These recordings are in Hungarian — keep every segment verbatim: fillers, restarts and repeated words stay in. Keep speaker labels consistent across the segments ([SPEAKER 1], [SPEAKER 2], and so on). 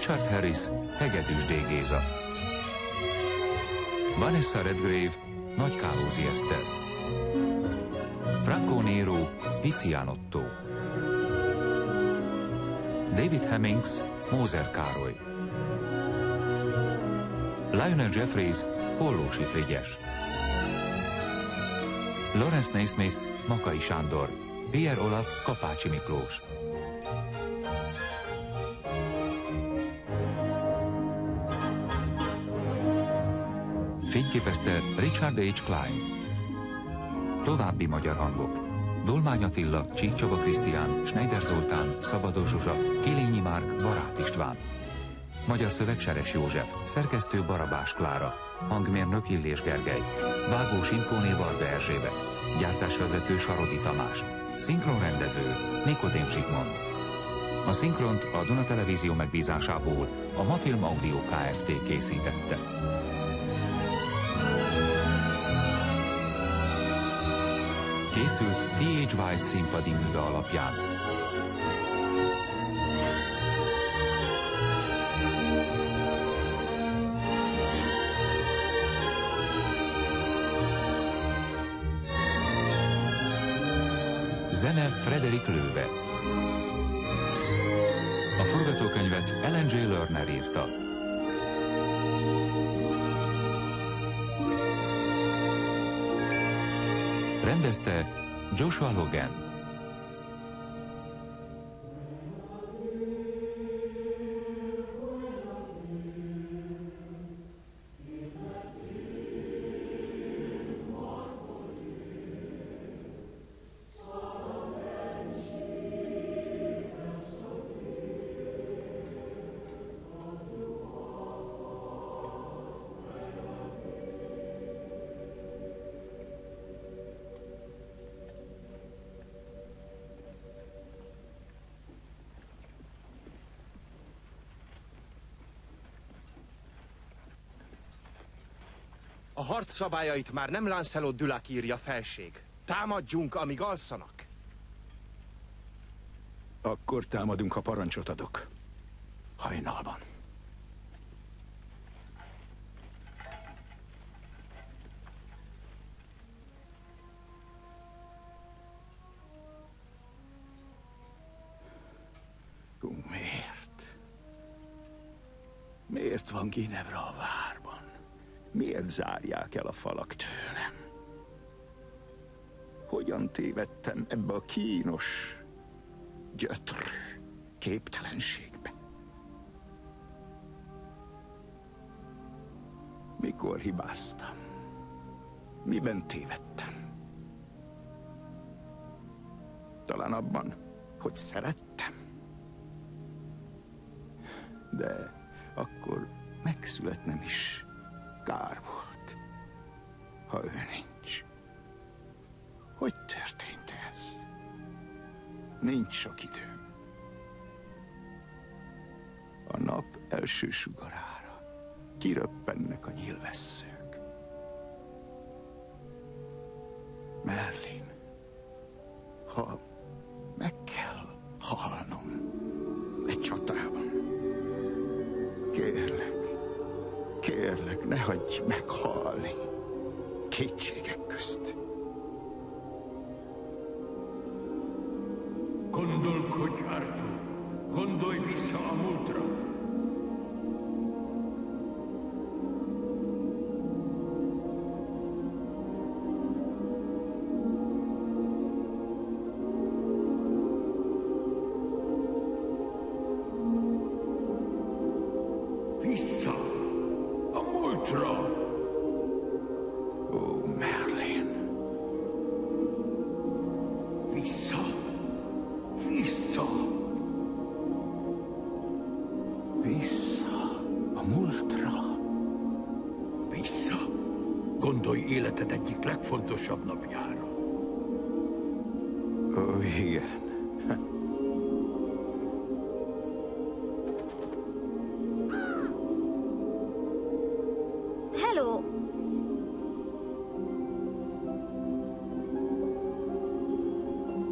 [SPEAKER 1] Richard Harris, Hegedűs D. Géza. Vanessa Redgrave, Nagy Kálózi Eszter. Franco Nero, Picián Otto. David Hemmings, Mózer Károly. Lionel Jeffries, Hollósi Frigyes. Lawrence Naismith, Makai Sándor. Pierre Olaf, Kapácsi Miklós. Fényképezte Richard H. Klein. További magyar hangok: Dolmány Attila, Csík Csaba Krisztián, Schneider Zoltán, Szabados Zsuzsa, Kilényi Márk, Barát István. Magyar szöveg Seres József, szerkesztő Barabás Klára, hangmérnök Illés Gergely, vágó Simkóné Varga Erzsébet, gyártásvezető Sarodi Tamás, szinkronrendező Nikodém Zsigmond. A szinkront a Duna Televízió megbízásából a Mafilm Audio Kft. Készítette. Készült té há. White színpadi műve alapján. Zene Frederik Löwe. A forgatókönyvet Ellen J. Lerner írta. Rendezte Joshua Logan.
[SPEAKER 2] A harc szabályait már nem Lancelot Dulac írja, felség. Támadjunk, amíg alszanak.
[SPEAKER 3] Akkor támadunk, ha parancsot adok. Hajnalban. Miért? Miért van Ginevra a várban? Miért zárják el a falak tőlem? Hogyan tévedtem ebbe a kínos, gyötr képtelenségbe? Mikor hibáztam? Miben tévedtem? Talán abban, hogy szerettem? De akkor megszületnem is kár volt, ha ő nincs. Hogy történt ez? Nincs sok időm. A nap első sugarára kiröppennek a nyílvesszők. Merlin, ha meg kell halnom egy csatában, kérlek, kérlek, ne hagyj meghalni kétségek közt.
[SPEAKER 4] Gondolkodj, Arthur. Gondolj vissza a múltra. Vissza a múltra.
[SPEAKER 3] Ó, Merlin.
[SPEAKER 4] Vissza. Vissza!
[SPEAKER 3] Vissza a múltra.
[SPEAKER 4] Vissza. Gondolj életed egyik legfontosabb napjára.
[SPEAKER 3] Ó, igen.
[SPEAKER 5] Hello!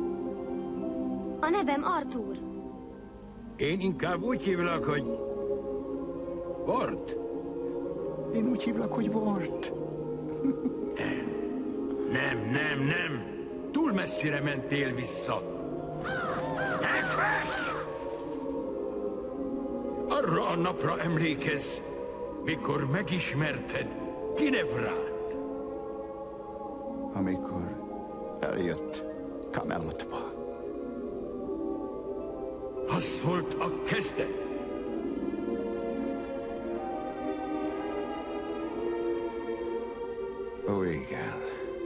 [SPEAKER 5] A nevem Arthur.
[SPEAKER 4] Én inkább úgy hívlak, hogy Ward?
[SPEAKER 3] Én úgy hívlak, hogy Ward.
[SPEAKER 4] Nem, nem, nem. Túl messzire mentél vissza. Nefes! Arra a napra emlékezz, mikor megismerted Ginevrát.
[SPEAKER 3] Amikor eljött Camelotba.
[SPEAKER 4] Az volt a kezdet.
[SPEAKER 3] Ó, igen.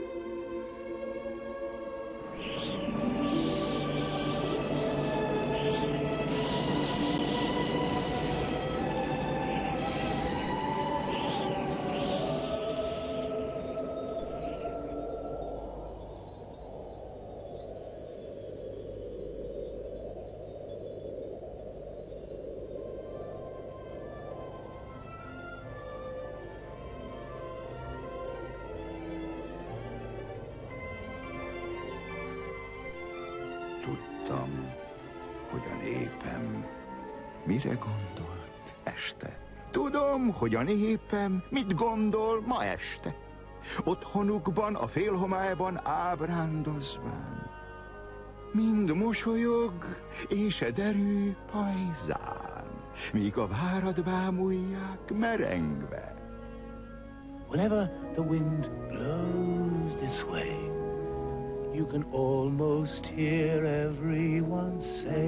[SPEAKER 3] Tudtam, hogy a népem mire gondolt este. Tudom, hogy a népem mit gondol ma este. Otthonukban, a félhomályban ábrándozván. Mind mosolyog és ederű pajzán, míg a várat bámulják merengve.
[SPEAKER 5] Whenever the wind blows this way, you can almost hear everyone say,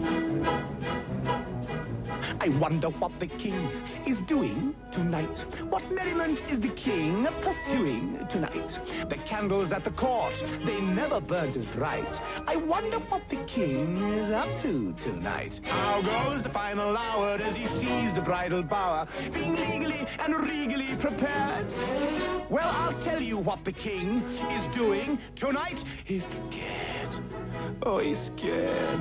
[SPEAKER 5] I wonder what the king is doing tonight. What merriment is the king pursuing tonight? The candles at the court, they never burnt as bright. I wonder what the king is up to tonight. How goes the final hour as he sees the bridal bower being legally and regally prepared? Well, I'll tell you what the king is doing tonight. He's scared. Oh, he's scared.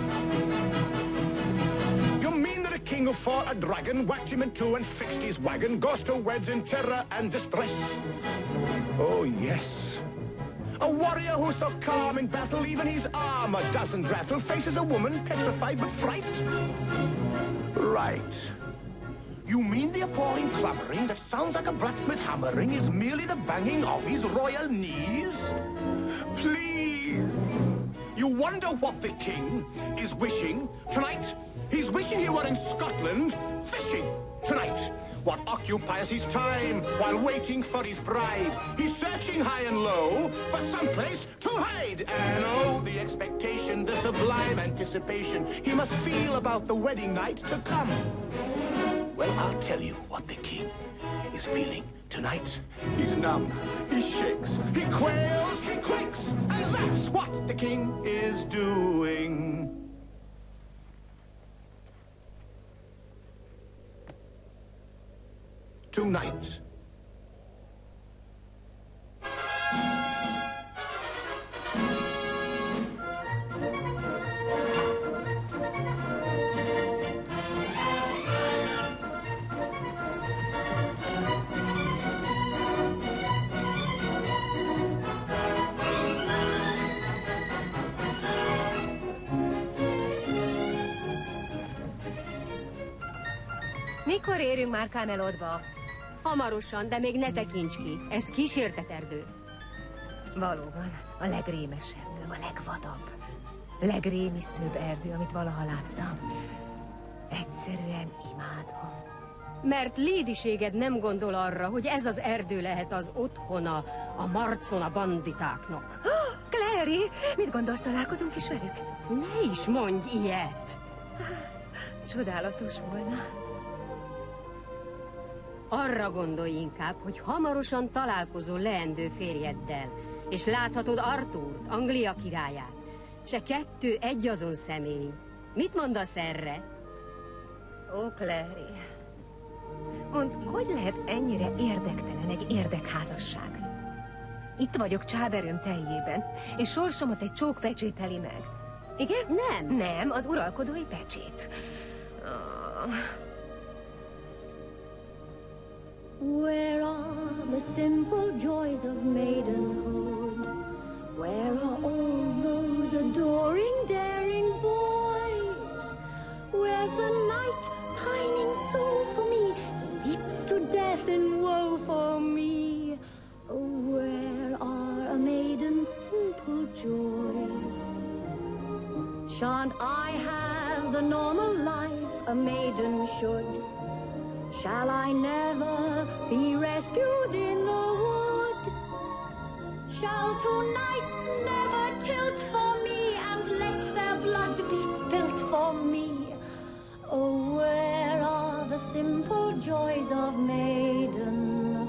[SPEAKER 5] You mean that a king who fought a dragon, whacked him in two and fixed his wagon, goes to weds in terror and distress? Oh, yes. A warrior who's so calm in battle, even his armor doesn't rattle, faces a woman petrified with fright? Right. You mean the appalling clamoring that sounds like a blacksmith hammering is merely the banging of his royal knees? Please! You wonder what the king is wishing tonight? He's wishing he were in Scotland fishing tonight. What occupies his time while waiting for his bride? He's searching high and low for someplace to hide. And oh, the expectation, the sublime anticipation he must feel about the wedding night to come. Well, I'll tell you what the king is feeling tonight. He's numb, he shakes, he quails, he quakes, and that's what the king is doing. Tonight.
[SPEAKER 6] Mikor érünk már Camelotba?
[SPEAKER 7] Hamarosan, de még ne tekints ki. Ez kísértet erdő.
[SPEAKER 6] Valóban, a legrémesebb, a legvadabb, legrémisztőbb erdő, amit valaha láttam. Egyszerűen imádom.
[SPEAKER 7] Mert lédiséged nem gondol arra, hogy ez az erdő lehet az otthona a marcona banditáknak.
[SPEAKER 6] Oh, Clary, mit gondolsz, találkozunk is velük?
[SPEAKER 7] Ne is mondj ilyet!
[SPEAKER 6] Csodálatos volna.
[SPEAKER 7] Arra gondolj inkább, hogy hamarosan találkozol leendő férjeddel, és láthatod Artúrt, Anglia királyát. Se kettő egy azon személy. Mit mondasz erre?
[SPEAKER 6] Ó, Clary, mondd, hogy lehet ennyire érdektelen egy érdekházasság? Itt vagyok csáberőm teljében, és sorsomat egy csók pecsételi meg. Igen?
[SPEAKER 7] Nem.
[SPEAKER 6] Nem, az uralkodói pecsét. Oh.
[SPEAKER 8] Where are the simple joys of maidenhood? Where are all those adoring, daring boys? Where's the knight pining so for me? normal life a maiden should. Shall I never be rescued in the wood? Shall two knights never tilt for me and let their blood be spilt for me? Oh, where are the simple joys of maidenhood?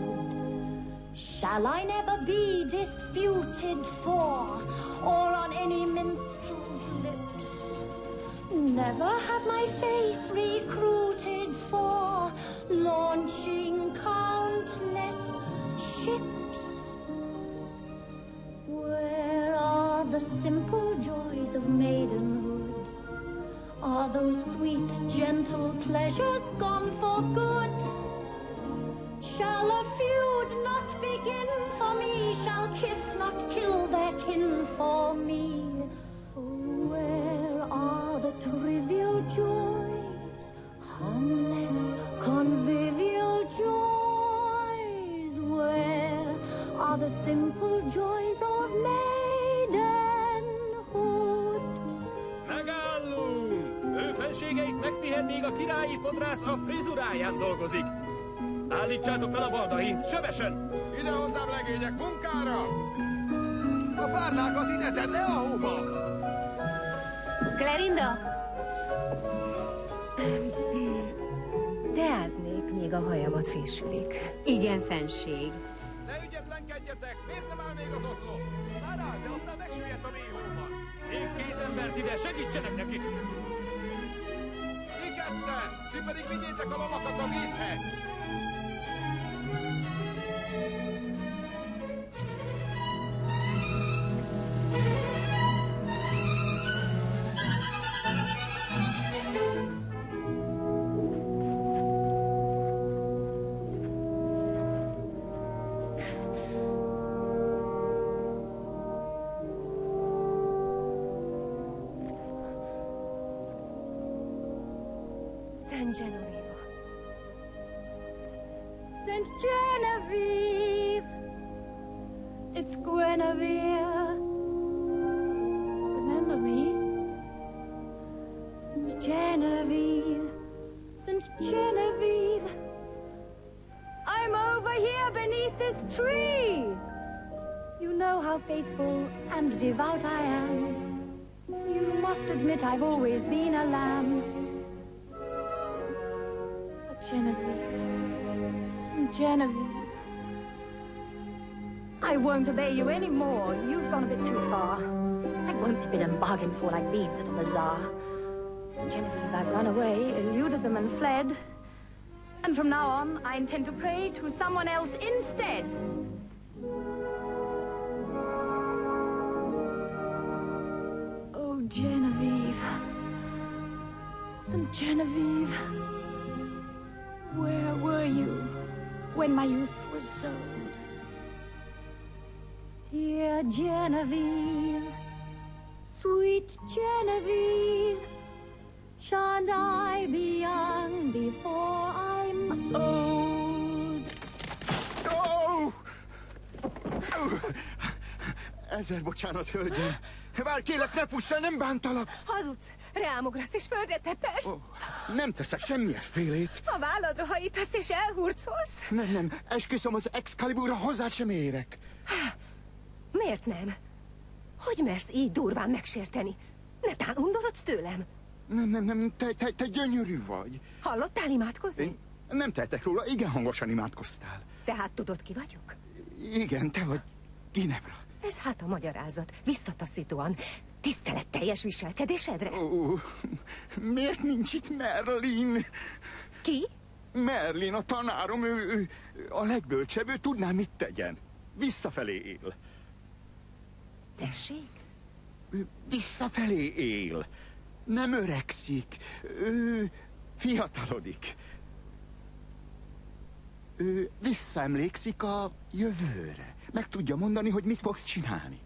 [SPEAKER 8] Shall I never be disputed for, or on any minstrel's lips? Never have my face recruited for launching countless ships? Where are the simple joys of maidenhood? Are those sweet, gentle pleasures gone for good? Shall a feud not begin for me? Shall kiss not kill their kin for me? Where are the trivial joys, harmless, convivial joys? Where are the simple joys of maidenhood?
[SPEAKER 2] Megállunk! Ő fenségeit megpihennék, a királyi fodrász a frizuráján dolgozik. Állítsátok fel a baldaint, sebesen!
[SPEAKER 5] Ide hozzám, legények, munkára! A párnákat ide tedd le a hóba!
[SPEAKER 6] Clarinda! Teáznék, még a hajamat fésülik.
[SPEAKER 7] Igen, fenség.
[SPEAKER 5] Ne ügyetlenkedjetek! Miért nem áll még az oszlop? Már áll, de aztán megsüllyedt a mélyhóban.
[SPEAKER 2] Még két embert ide, segítsenek neki!
[SPEAKER 5] Mi ketten! Ti pedig vigyétek a lovakat a vízhez!
[SPEAKER 6] Saint Genevieve.
[SPEAKER 8] Saint Genevieve. It's Guinevere. Guinevere. Saint Genevieve. Saint Genevieve. I'm over here beneath this tree. You know how faithful and devout I am. You must admit I've always been a lamb. Genevieve, Saint Genevieve. I won't obey you anymore. You've gone a bit too far. I won't be bidden bargain for like beads at a bazaar. Saint Genevieve, I've run away, eluded them and fled. And from now on, I intend to pray to someone else instead. Oh, Genevieve. Saint Genevieve. Where were you when my youth was sold? Dear Genevieve, sweet Genevieve, shan't I be young before I'm old?
[SPEAKER 3] Oh! Ezer bocsánat, hölgyem. Várj, kérlek, ne fuss el, nem bántalak.
[SPEAKER 6] Hazudsz, reámograsz és földre tepersz.
[SPEAKER 3] Oh, nem teszek semmilyen félét.
[SPEAKER 6] A válladra hajítasz és elhurcolsz.
[SPEAKER 3] Nem, nem, esküszöm, az Excaliburra hozzád sem érek.
[SPEAKER 6] Miért nem? Hogy mersz így durván megsérteni? Netán undorodsz tőlem?
[SPEAKER 3] Nem, nem, nem, te, te, te gyönyörű vagy.
[SPEAKER 6] Hallottál imádkozni?
[SPEAKER 3] Én nem tehetek róla, igen hangosan imádkoztál.
[SPEAKER 6] Tehát tudod, ki vagyok?
[SPEAKER 3] Igen, te vagy Ginevra.
[SPEAKER 6] Ez hát a magyarázat, visszataszítóan, tiszteletteljes viselkedésedre.
[SPEAKER 3] Ó, miért nincs itt Merlin?
[SPEAKER 6] Ki?
[SPEAKER 3] Merlin, a tanárom, ő, ő a legbölcsebb, ő tudná, mit tegyen. Visszafelé él.
[SPEAKER 6] Tessék?
[SPEAKER 3] Ő visszafelé él. Nem öregszik. Ő fiatalodik. Ő visszaemlékszik a jövőre. Meg tudja mondani, hogy mit fogsz csinálni.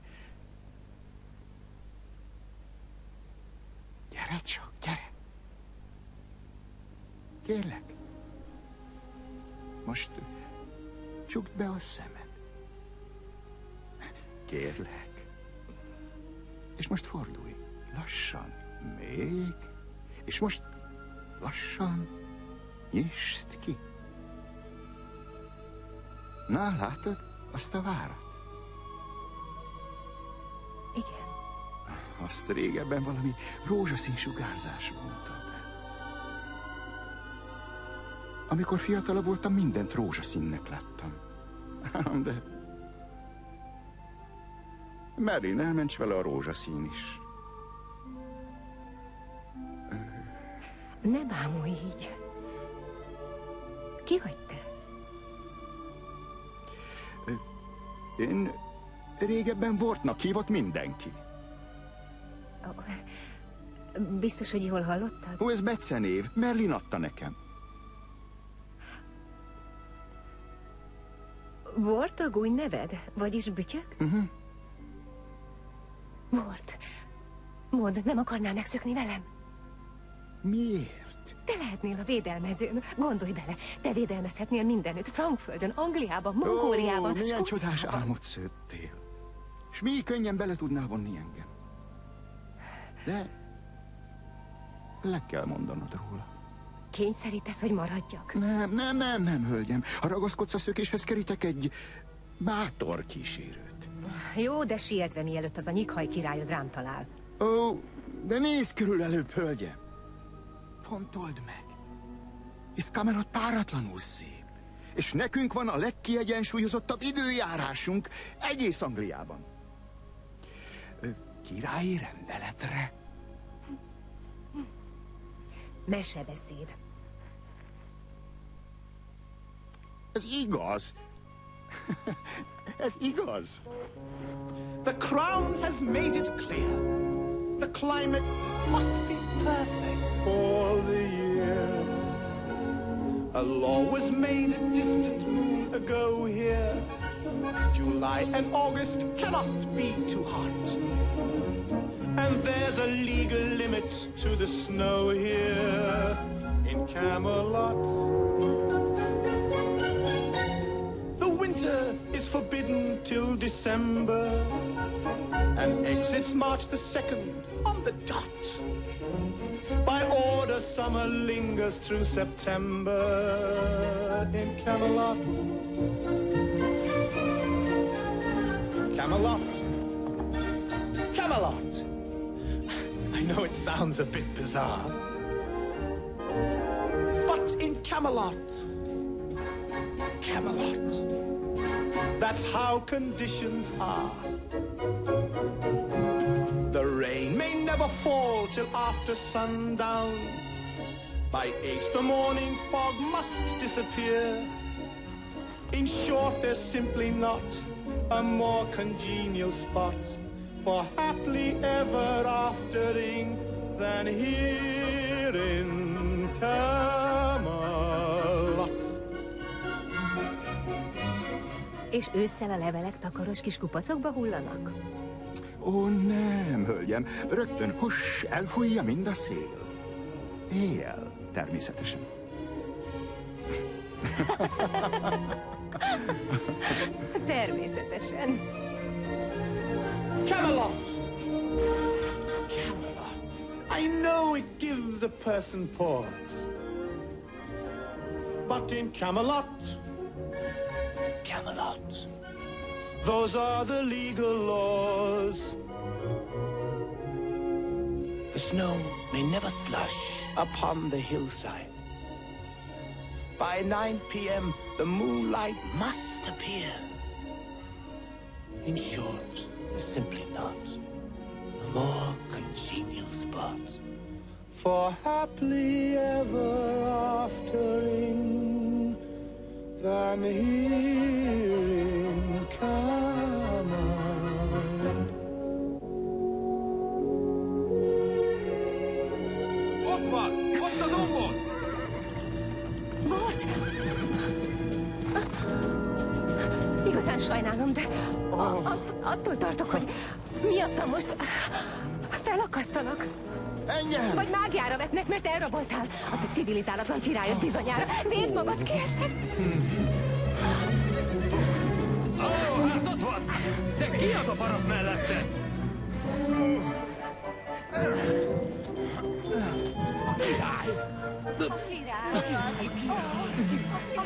[SPEAKER 3] Gyere csak, gyere. Kérlek. Most csukd be a szemed. Kérlek. És most fordulj. Lassan. Még. És most lassan nyisd ki. Na, látod azt a várat?
[SPEAKER 6] Igen.
[SPEAKER 3] Azt régebben valami rózsaszín sugárzás mondta. Amikor fiatalabb voltam, mindent rózsaszínnek láttam. De Merlin elment, s vele a rózsaszín is.
[SPEAKER 6] Ne bámulj így. Ki vagy te?
[SPEAKER 3] Én régebben Wortnak hívott mindenki.
[SPEAKER 6] Oh, biztos, hogy jól hallottad?
[SPEAKER 3] Ó, ez becenév. Merlin adta nekem.
[SPEAKER 6] Wort a gúny neved? Vagyis bütyök?
[SPEAKER 3] Uh-huh.
[SPEAKER 6] Wort, mondd, nem akarnál megszökni velem?
[SPEAKER 3] Miért?
[SPEAKER 6] Te lehetnél a védelmezőm. Gondolj bele, te védelmezhetnél mindenütt. Frankföldön, Angliában, Mongóliában,
[SPEAKER 3] Ó, milyen
[SPEAKER 6] Skóciában.
[SPEAKER 3] csodás álmot szőttél. És mi könnyen bele tudnál vonni engem. De le kell mondanod róla.
[SPEAKER 6] Kényszerítesz, hogy maradjak?
[SPEAKER 3] Nem, nem, nem, nem, hölgyem. Ha ragaszkodsz a szökéshez, kerítek egy bátor kísérőt.
[SPEAKER 6] Jó, de sietve, mielőtt az a nyikhaj királyod rám talál.
[SPEAKER 3] Ó, de nézz körül előbb, hölgyem. Fontold meg. Hisz Camelot páratlanul szép. És nekünk van a legkiegyensúlyozottabb időjárásunk egész Angliában. Ö, királyi rendeletre.
[SPEAKER 6] Mesebeszéd.
[SPEAKER 3] Ez igaz. Ez igaz.
[SPEAKER 5] The crown has made it clear. The climate must be perfect all the year. A law was made a distant moon ago here. July and August cannot be too hot. And there's a legal limit to the snow here in Camelot. The winter is forbidden till December and exits March the second on the dot. By order, summer lingers through September in Camelot. Camelot. Camelot. I know it sounds a bit bizarre, but in Camelot, Camelot, that's how conditions are. The rain may never fall till after sundown. By eight the morning fog must disappear. In short, there's simply not a more congenial spot for happily ever aftering than here in Camelot.
[SPEAKER 6] És ősszel a levelek takaros kis kupacokba hullanak?
[SPEAKER 3] Ó, nem, hölgyem. Rögtön, huss, elfújja mind a szél. Éjjel, természetesen.
[SPEAKER 6] Természetesen.
[SPEAKER 5] Camelot! Camelot. I know it gives a person pause. But in Camelot, Camelot, those are the legal laws. The snow may never slush upon the hillside. By nine p m, the moonlight must appear. In short, there's simply not a more congenial spot for happily ever aftering than here in Camelot.
[SPEAKER 2] Ott van! Ott a dombon!
[SPEAKER 6] Wort! Igazán sajnálom, de att, attól tartok, hogy miattam most felakasztanak.
[SPEAKER 3] Engem!
[SPEAKER 6] Vagy mágiára vetnek, mert elraboltál. A te civilizálatlan királyod bizonyára. Védd magad, kérlek!
[SPEAKER 2] Ó, oh, hát ott van! De ki az a paraszt mellette?
[SPEAKER 6] A
[SPEAKER 2] király!
[SPEAKER 6] A király! A király! A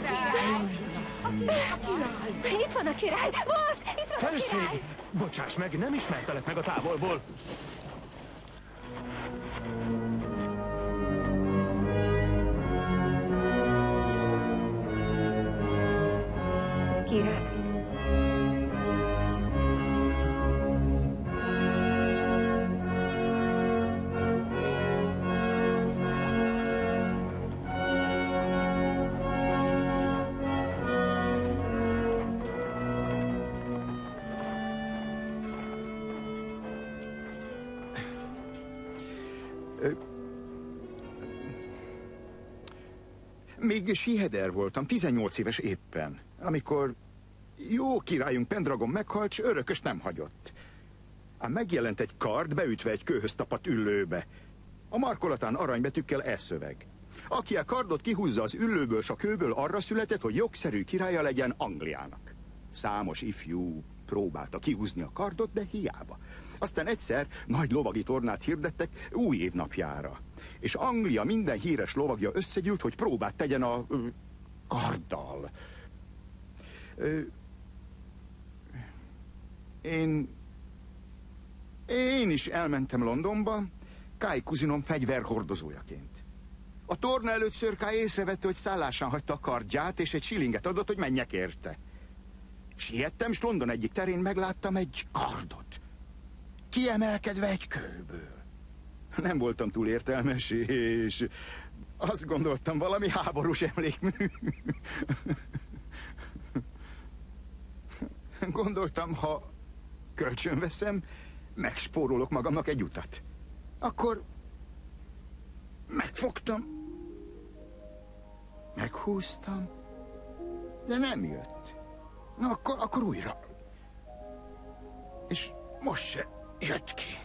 [SPEAKER 6] király! Itt van a király! Volt! Itt van
[SPEAKER 2] Felség!
[SPEAKER 6] a király!
[SPEAKER 2] Bocsáss meg, nem ismertelek meg a távolból.
[SPEAKER 6] Király!
[SPEAKER 3] Még Siheder voltam, tizennyolc éves éppen, amikor jó királyunk Pendragon meghalt, s örökös nem hagyott. Ám megjelent egy kard, beütve egy kőhöz tapadt üllőbe. A markolatán aranybetűkkel e szöveg. Aki a kardot kihúzza az üllőből s a kőből, arra született, hogy jogszerű királya legyen Angliának. Számos ifjú próbálta kihúzni a kardot, de hiába. Aztán egyszer nagy lovagi tornát hirdettek új évnapjára. És Anglia minden híres lovagja összegyűlt, hogy próbát tegyen a ö, karddal. Ö, én... Én is elmentem Londonba, Kai kuzinom fegyverhordozójaként. A torna előtt Sir Kai észrevette, hogy szállásán hagyta a kardját, és egy shillinget adott, hogy menjek érte. Siettem, s London egyik terén megláttam egy kardot, kiemelkedve egy kőből. Nem voltam túl értelmes, és azt gondoltam, valami háborús emlékmű. Gondoltam, ha kölcsön veszem, megspórolok magamnak egy utat. Akkor megfogtam, meghúztam, de nem jött. Na, akkor, akkor újra. És most se jött ki.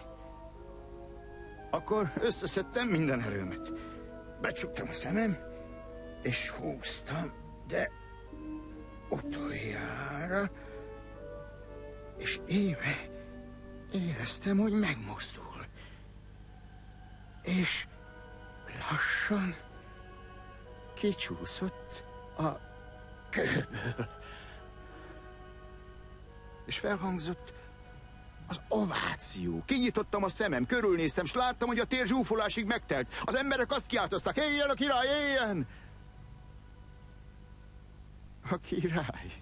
[SPEAKER 3] Akkor összeszedtem minden erőmet. Becsuktam a szemem, és húztam, de utoljára, és íme éreztem, hogy megmozdul. És lassan kicsúszott a kőből. És felhangzott az ováció. Kinyitottam a szemem, körülnéztem, s láttam, hogy a tér zsúfolásig megtelt. Az emberek azt kiáltoztak, éljen a király, éljen! A király.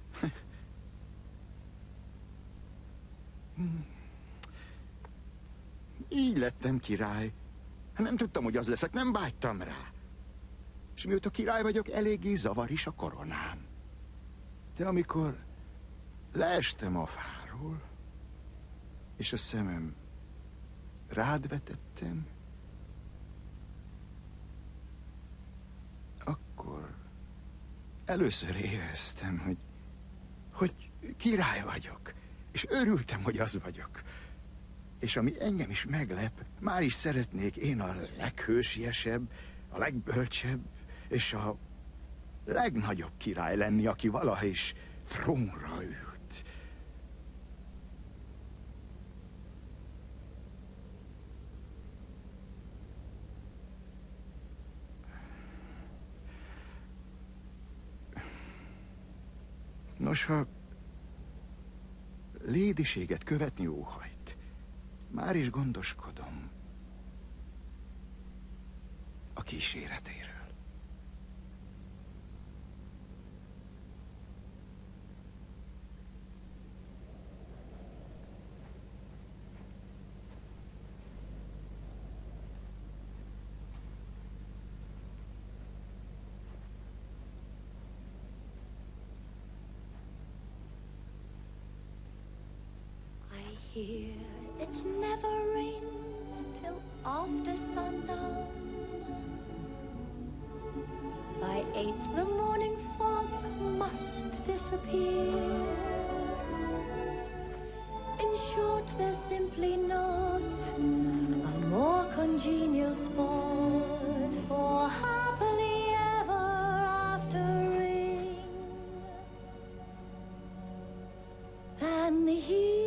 [SPEAKER 3] Így lettem király. Nem tudtam, hogy az leszek, nem vágytam rá. És mióta király vagyok, eléggé zavar is a koronám. De amikor leestem a fáról, és a szemem rád vetettem, akkor először éreztem, hogy, hogy király vagyok, és örültem, hogy az vagyok. És ami engem is meglep, már is szeretnék én a leghősiesebb, a legbölcsebb, és a legnagyobb király lenni, aki valaha is trónra ült. Nos, ha lédiséget követni óhajt, már is gondoskodom a kíséretéről.
[SPEAKER 8] Here it never rains till after sundown. By eight the morning fog must disappear. In short, there's simply not a more congenial spot for happily ever aftering than here.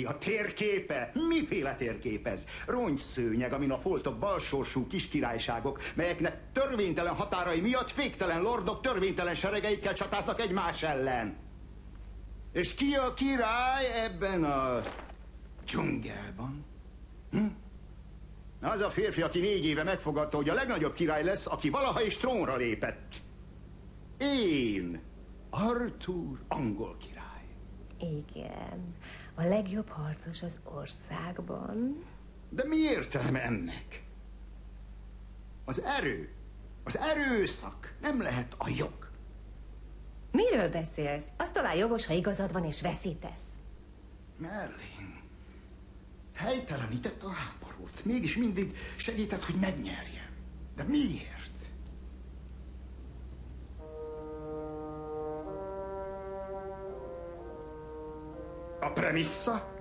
[SPEAKER 3] a térképe? Miféle térkép ez? Rongyszőnyeg, amin a foltok balsorsú kiskirályságok, melyeknek törvénytelen határai miatt féktelen lordok törvénytelen seregeikkel csatáznak egymás ellen. És ki a király ebben a dzsungelban? Hm? Az a férfi, aki négy éve megfogadta, hogy a legnagyobb király lesz, aki valaha is trónra lépett. Én, Arthur, angol király.
[SPEAKER 6] Igen, a legjobb harcos az országban.
[SPEAKER 3] De mi értelme ennek? Az erő, az erőszak nem lehet a jog.
[SPEAKER 6] Miről beszélsz? Az talán jogos, ha igazad van és veszítesz.
[SPEAKER 3] Merlin, helytelenített a háborút. Mégis mindig segített, hogy megnyerjem. De miért? A premissza?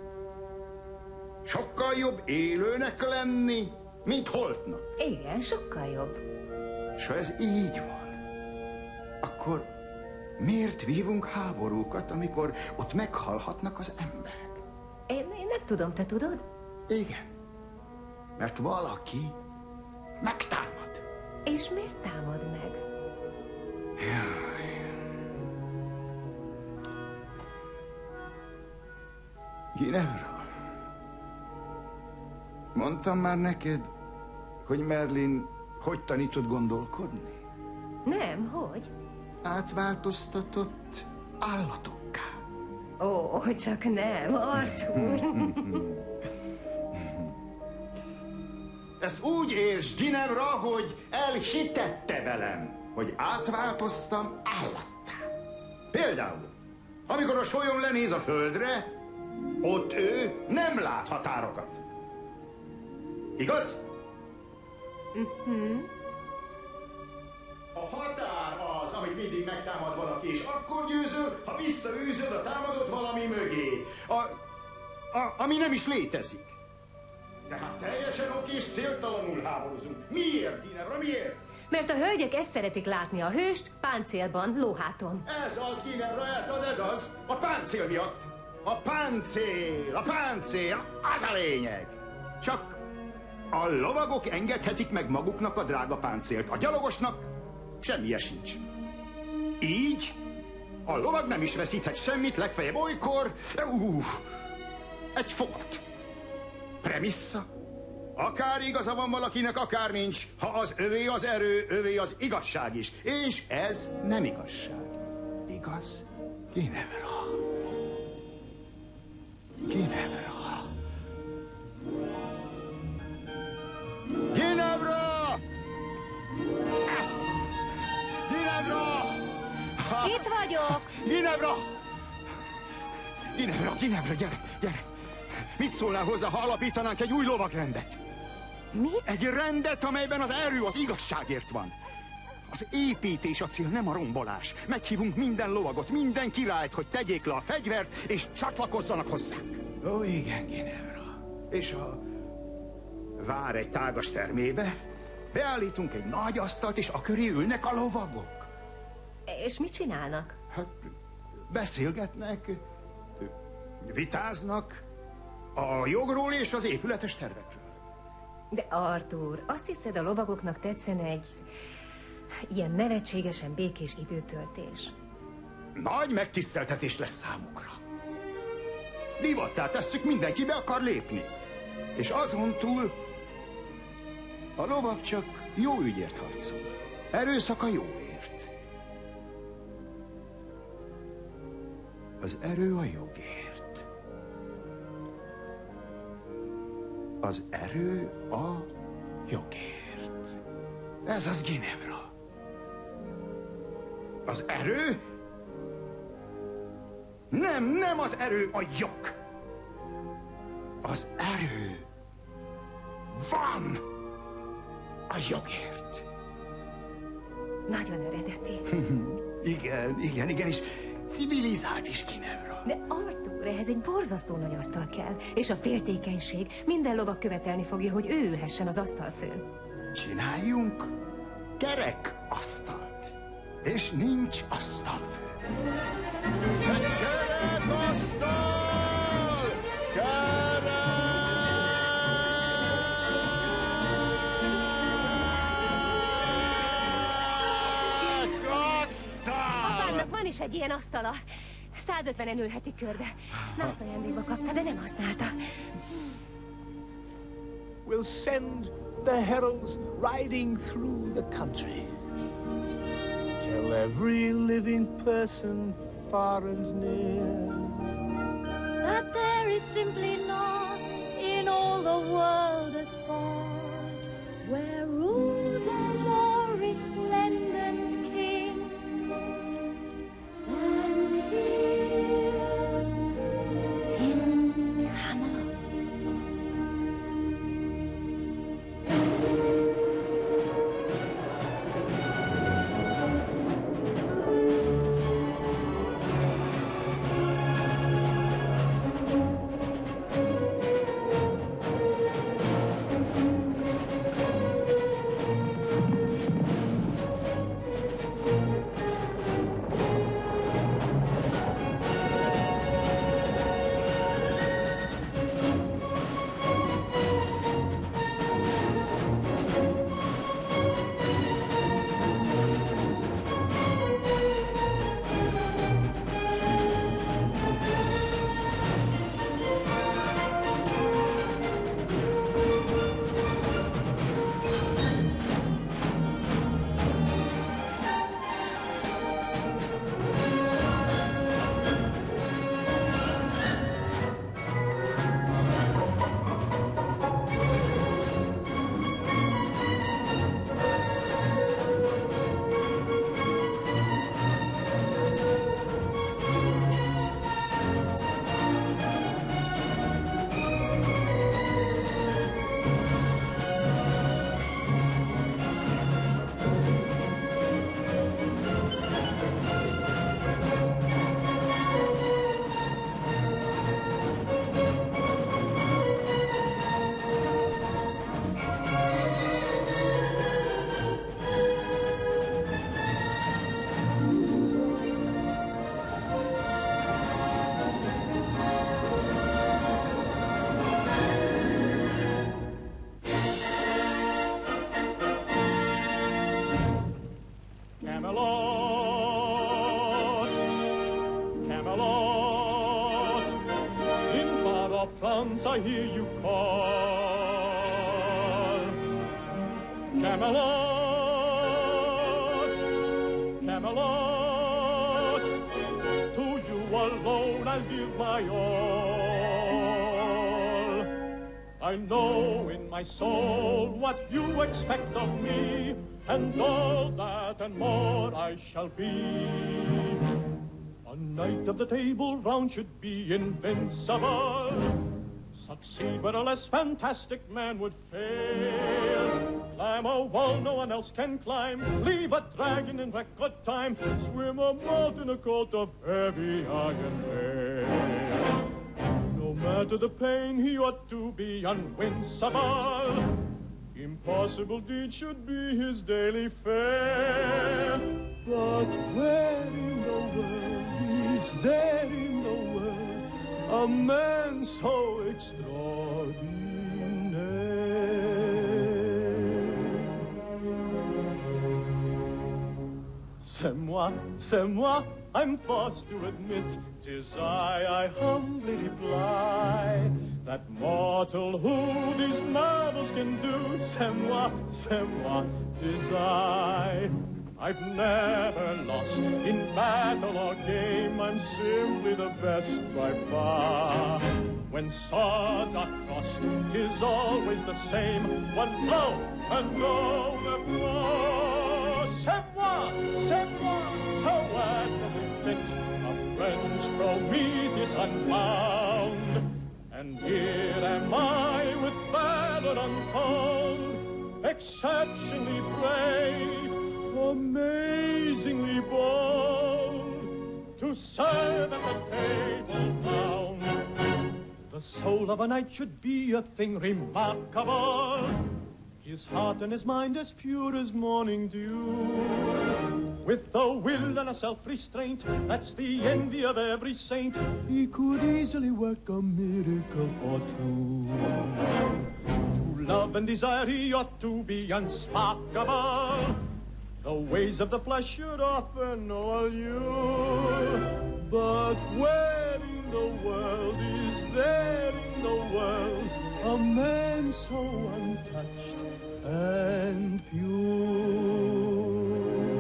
[SPEAKER 3] Sokkal jobb élőnek lenni, mint holtnak.
[SPEAKER 6] Igen, sokkal jobb.
[SPEAKER 3] És ha ez így van, akkor miért vívunk háborúkat, amikor ott meghalhatnak az emberek?
[SPEAKER 6] Én, én nem tudom, te tudod?
[SPEAKER 3] Igen, mert valaki megtámad.
[SPEAKER 6] És miért támad meg?
[SPEAKER 3] Jaj. Ginevra, mondtam már neked, hogy Merlin hogy tanított gondolkodni?
[SPEAKER 6] Nem, hogy?
[SPEAKER 3] Átváltoztatott állatokká.
[SPEAKER 6] Ó, csak nem, Arthur.
[SPEAKER 3] Ezt úgy értsd, Ginevra, hogy elhitette velem, hogy átváltoztam állattá. Például, amikor a sólyom lenéz a földre, ott ő nem lát határokat. Igaz?
[SPEAKER 6] Uh-huh.
[SPEAKER 3] A határ az, amit mindig megtámad valaki, és akkor győzöl, ha visszaűzöd a támadott valami mögé. A, a, ami nem is létezik. Tehát teljesen oké és céltalanul háborúzunk. Miért, Ginevra, miért?
[SPEAKER 6] Mert a hölgyek ezt szeretik látni, a hőst páncélban, lóháton.
[SPEAKER 3] Ez az, Ginevra, ez az, ez az. A páncél miatt. A páncél, a páncél, az a lényeg. Csak a lovagok engedhetik meg maguknak a drága páncélt. A gyalogosnak semmije sincs. Így a lovag nem is veszíthet semmit, legfeljebb olykor, uh, egy fogat. Premissza. Akár igaza van valakinek, akár nincs. Ha az övé az erő, övé az igazság is. És ez nem igazság. Igaz? Ginevra. Ginevra. Ginevra! Ginevra!
[SPEAKER 6] Itt vagyok!
[SPEAKER 3] Ginevra! Ginevra, Ginevra, gyere, gyere! Mit szólnál hozzá, ha alapítanánk egy új lovagrendet?
[SPEAKER 6] Mit?
[SPEAKER 3] Egy rendet, amelyben az erő az igazságért van. Az építés a cél, nem a rombolás. Meghívunk minden lovagot, minden királyt, hogy tegyék le a fegyvert, és csatlakozzanak hozzánk. Ó, igen, Ginevra. És ha vár egy tágas termébe, beállítunk egy nagy asztalt, és a köré ülnek a lovagok.
[SPEAKER 6] És mit csinálnak?
[SPEAKER 3] Hát, beszélgetnek, vitáznak a jogról és az épületes tervekről.
[SPEAKER 6] De Arthur, azt hiszed, a lovagoknak tetszene egy ilyen nevetségesen békés időtöltés?
[SPEAKER 3] Nagy megtiszteltetés lesz számukra. Divattá tesszük, mindenki be akar lépni. És azon túl a lovag csak jó ügyért harcol. Erőszak a jóért. Az erő a jogért. Az erő a jogért. Ez az, Ginevra. Az erő? Nem, nem az erő a jog. Az erő van a jogért.
[SPEAKER 6] Nagyon eredeti.
[SPEAKER 3] Igen, igen, igen, és civilizált is, Ginevra.
[SPEAKER 6] De Arthur, ehhez egy borzasztó nagy asztal kell, és a féltékenység minden lovag követelni fogja, hogy ő ülhessen az asztal főn.
[SPEAKER 3] Csináljunk kerek asztalt, és nincs asztalfő. Egy kerek asztal!
[SPEAKER 6] is egy ilyen asztala. százötvenen ülhetik körbe. Nász ajándékba kapta, de nem használta.
[SPEAKER 5] We'll send the heralds riding through the country. Tell every living person far and near
[SPEAKER 8] that there is simply not in all the world a spot where rules a more resplendent king than here in Camelot.
[SPEAKER 9] I hear you call. Camelot, Camelot, to you alone I'll give my all. I know in my soul what you expect of me, and all that and more I shall be. A knight of the Table Round should be invincible. Succeed where a less fantastic man would fail. Climb a wall no one else can climb. Leave a dragon in record time. Swim a moat in a coat of heavy iron mail. No matter the pain, he ought to be unwincible. Impossible deed should be his daily fare. But where in the world is there in the world a man so extraordinary? C'est moi, c'est moi, I'm forced to admit, 'tis I, I humbly reply, that mortal who these marvels can do. C'est moi, c'est moi, 'tis I. I've never lost in battle or game. I'm simply the best by far. When swords are crossed, 'tis always the same. One blow and no more. C'est moi, c'est moi, so admirably fit. A French Prometheus unbound. And here am I with valor untold, exceptionally brave, amazingly bold, to serve at the Table Round. The soul of a knight should be a thing remarkable, his heart and his mind as pure as morning dew. With a will and a self-restraint, that's the envy of every saint, he could easily work a miracle or two. To love and desire he ought to be unsparkable. The ways of the flesh should often allure, but where in the world is there in the world a man so untouched and pure?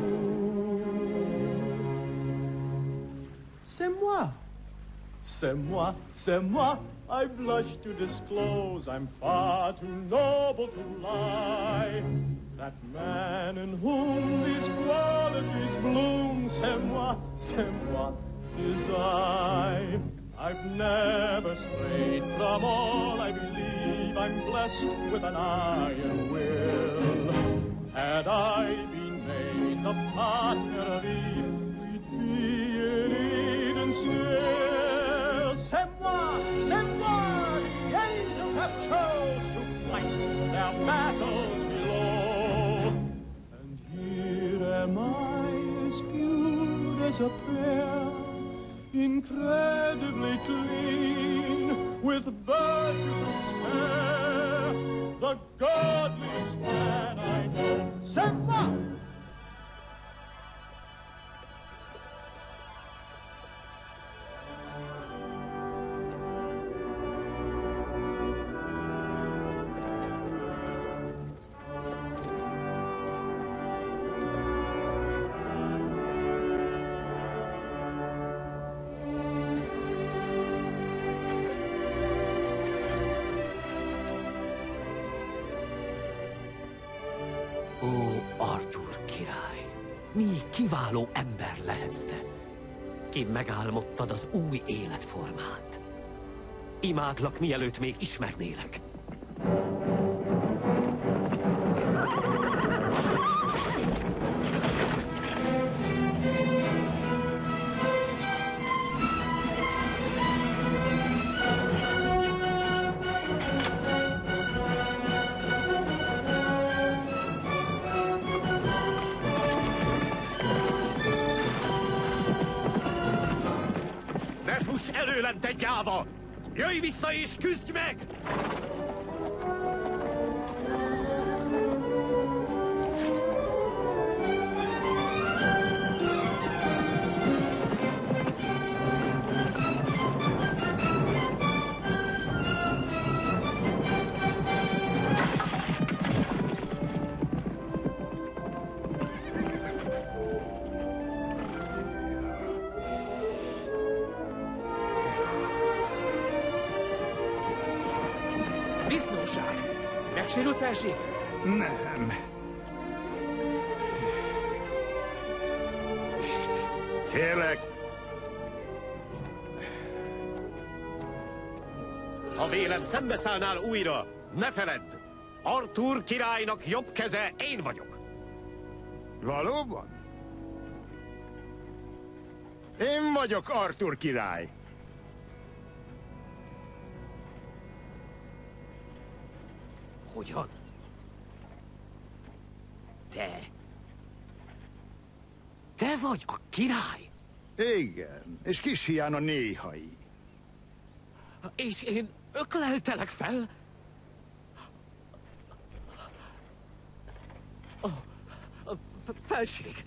[SPEAKER 9] C'est moi, c'est moi, c'est moi. I blush to disclose I'm far too noble to lie. That man in whom these qualities bloom, c'est moi, c'est moi, 'tis I. I've never strayed from all I believe. I'm blessed with an iron will. Had I been made the partner of Eve, we'd be in Eden still. C'est moi, c'est moi, the angels have chose to fight their battles below. And here am I, as pure as a prayer, incredibly clean, with virtue to spare, the godliest man I know. C'est moi!
[SPEAKER 10] Mi kiváló ember lehetsz te, ki megálmodtad az új életformát. Imádlak, mielőtt még ismernélek.
[SPEAKER 2] Előlem, te gyáva! Jöjj vissza és küzdj meg! Megsérült felség?
[SPEAKER 3] Nem. Kérlek.
[SPEAKER 2] Ha vélem szembeszállnál újra, ne feledd! Artúr királynak jobb keze én vagyok.
[SPEAKER 3] Valóban? Én vagyok Artúr király.
[SPEAKER 10] Hogyan? Te? Te vagy a király?
[SPEAKER 3] Igen, és kis hián a néhai.
[SPEAKER 10] És én ökleltelek fel? A, a, felség.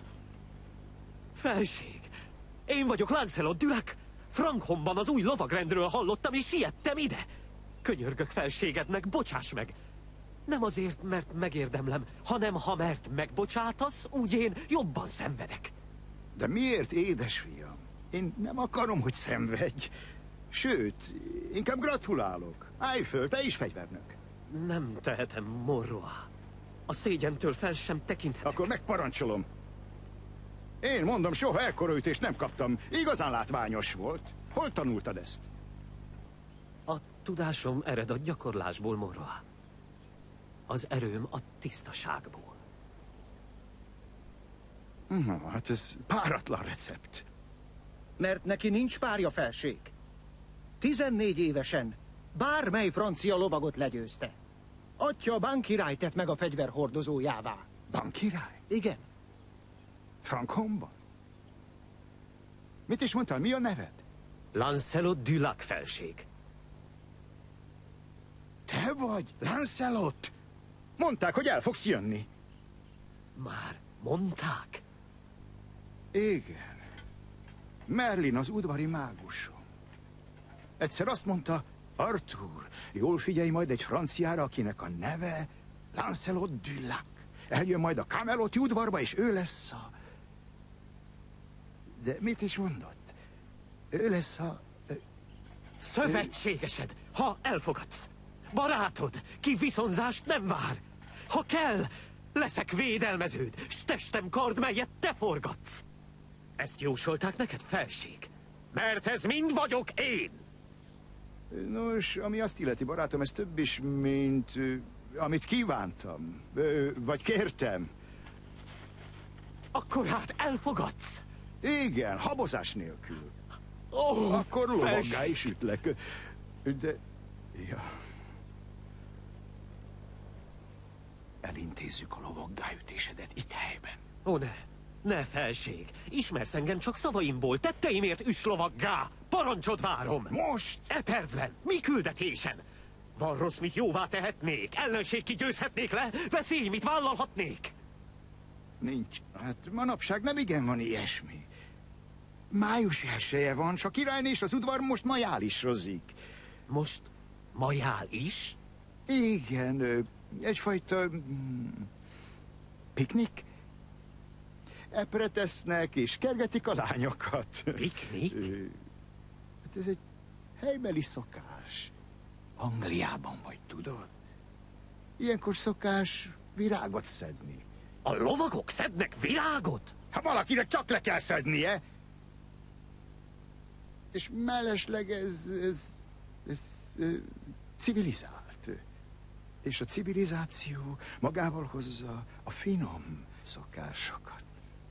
[SPEAKER 10] Felség. Én vagyok Lancelot Dulac. Frankomban az új lovagrendről hallottam, és siettem ide. Könyörgök felségednek, bocsáss meg! Nem azért, mert megérdemlem, hanem ha mert megbocsátasz, úgy én jobban szenvedek.
[SPEAKER 3] De miért, édesfiam? Én nem akarom, hogy szenvedj. Sőt, inkább gratulálok. Állj föl, te is fegyvernök.
[SPEAKER 10] Nem tehetem, Morroa. A szégyentől fel sem tekinthetek.
[SPEAKER 3] Akkor megparancsolom. Én mondom, soha ekkora ütést nem kaptam. Igazán látványos volt. Hol tanultad ezt?
[SPEAKER 10] A tudásom ered a gyakorlásból, Morroa. Az erőm a tisztaságból.
[SPEAKER 3] Na, hát ez páratlan recept.
[SPEAKER 11] Mert neki nincs párja, felség. Tizennégy évesen bármely francia lovagot legyőzte. Atya Bankirály tett meg a fegyver hordozójává.
[SPEAKER 3] Bankirály?
[SPEAKER 11] Igen.
[SPEAKER 3] Frankomban? Mit is mondtál, mi a neved?
[SPEAKER 10] Lancelot Dulac, felség.
[SPEAKER 3] Te vagy, Lancelot? Mondták, hogy el fogsz jönni.
[SPEAKER 10] Már Mondták?
[SPEAKER 3] Igen. Merlin az udvari mágusom. Egyszer azt mondta, Arthur, jól figyelj majd egy franciára, akinek a neve Lancelot du Lac. Eljön majd a Cameloti udvarba, és ő lesz a... De mit is mondott? Ő lesz a...
[SPEAKER 10] Szövetségesed, ha elfogadsz. Barátod, ki viszonzást nem vár. Ha kell, leszek védelmeződ, s testem kard, melyet te forgatsz. Ezt jósolták neked, felség? Mert ez mind vagyok én.
[SPEAKER 3] Nos, ami azt illeti, barátom, ez több is, mint ö, amit kívántam, ö, vagy kértem.
[SPEAKER 10] Akkor hát elfogadsz?
[SPEAKER 3] Igen, habozás nélkül.
[SPEAKER 10] Oh,
[SPEAKER 3] Akkor lovaggá is ütlek. De... Ja. Elintézzük a lovaggá ütésedet itt helyben.
[SPEAKER 10] Ó, ne. Ne, felség. Ismersz engem csak szavaimból. Tetteimért üss lovaggá. Parancsod várom.
[SPEAKER 3] Most?
[SPEAKER 10] E percben. Mi küldetésen? Van rossz, mit jóvá tehetnék? Ellenség kigyőzhetnék le? Veszély, mit vállalhatnék?
[SPEAKER 3] Nincs. Hát manapság nem igen van ilyesmi. Május elsője van, s a királyné és az udvar most majálisozik.
[SPEAKER 10] Most majál is?
[SPEAKER 3] Igen, ö, egyfajta... mm, piknik? Epre tesznek és kergetik a lányokat.
[SPEAKER 10] Piknik?
[SPEAKER 3] Ö, hát ez egy helybeli szokás. Angliában vagy, tudod? Ilyenkor szokás virágot szedni.
[SPEAKER 10] A lovagok szednek virágot?
[SPEAKER 3] Ha valakinek csak le kell szednie. És mellesleg ez, ez, ez ö, civilizált. És a civilizáció magával hozza a finom szokásokat.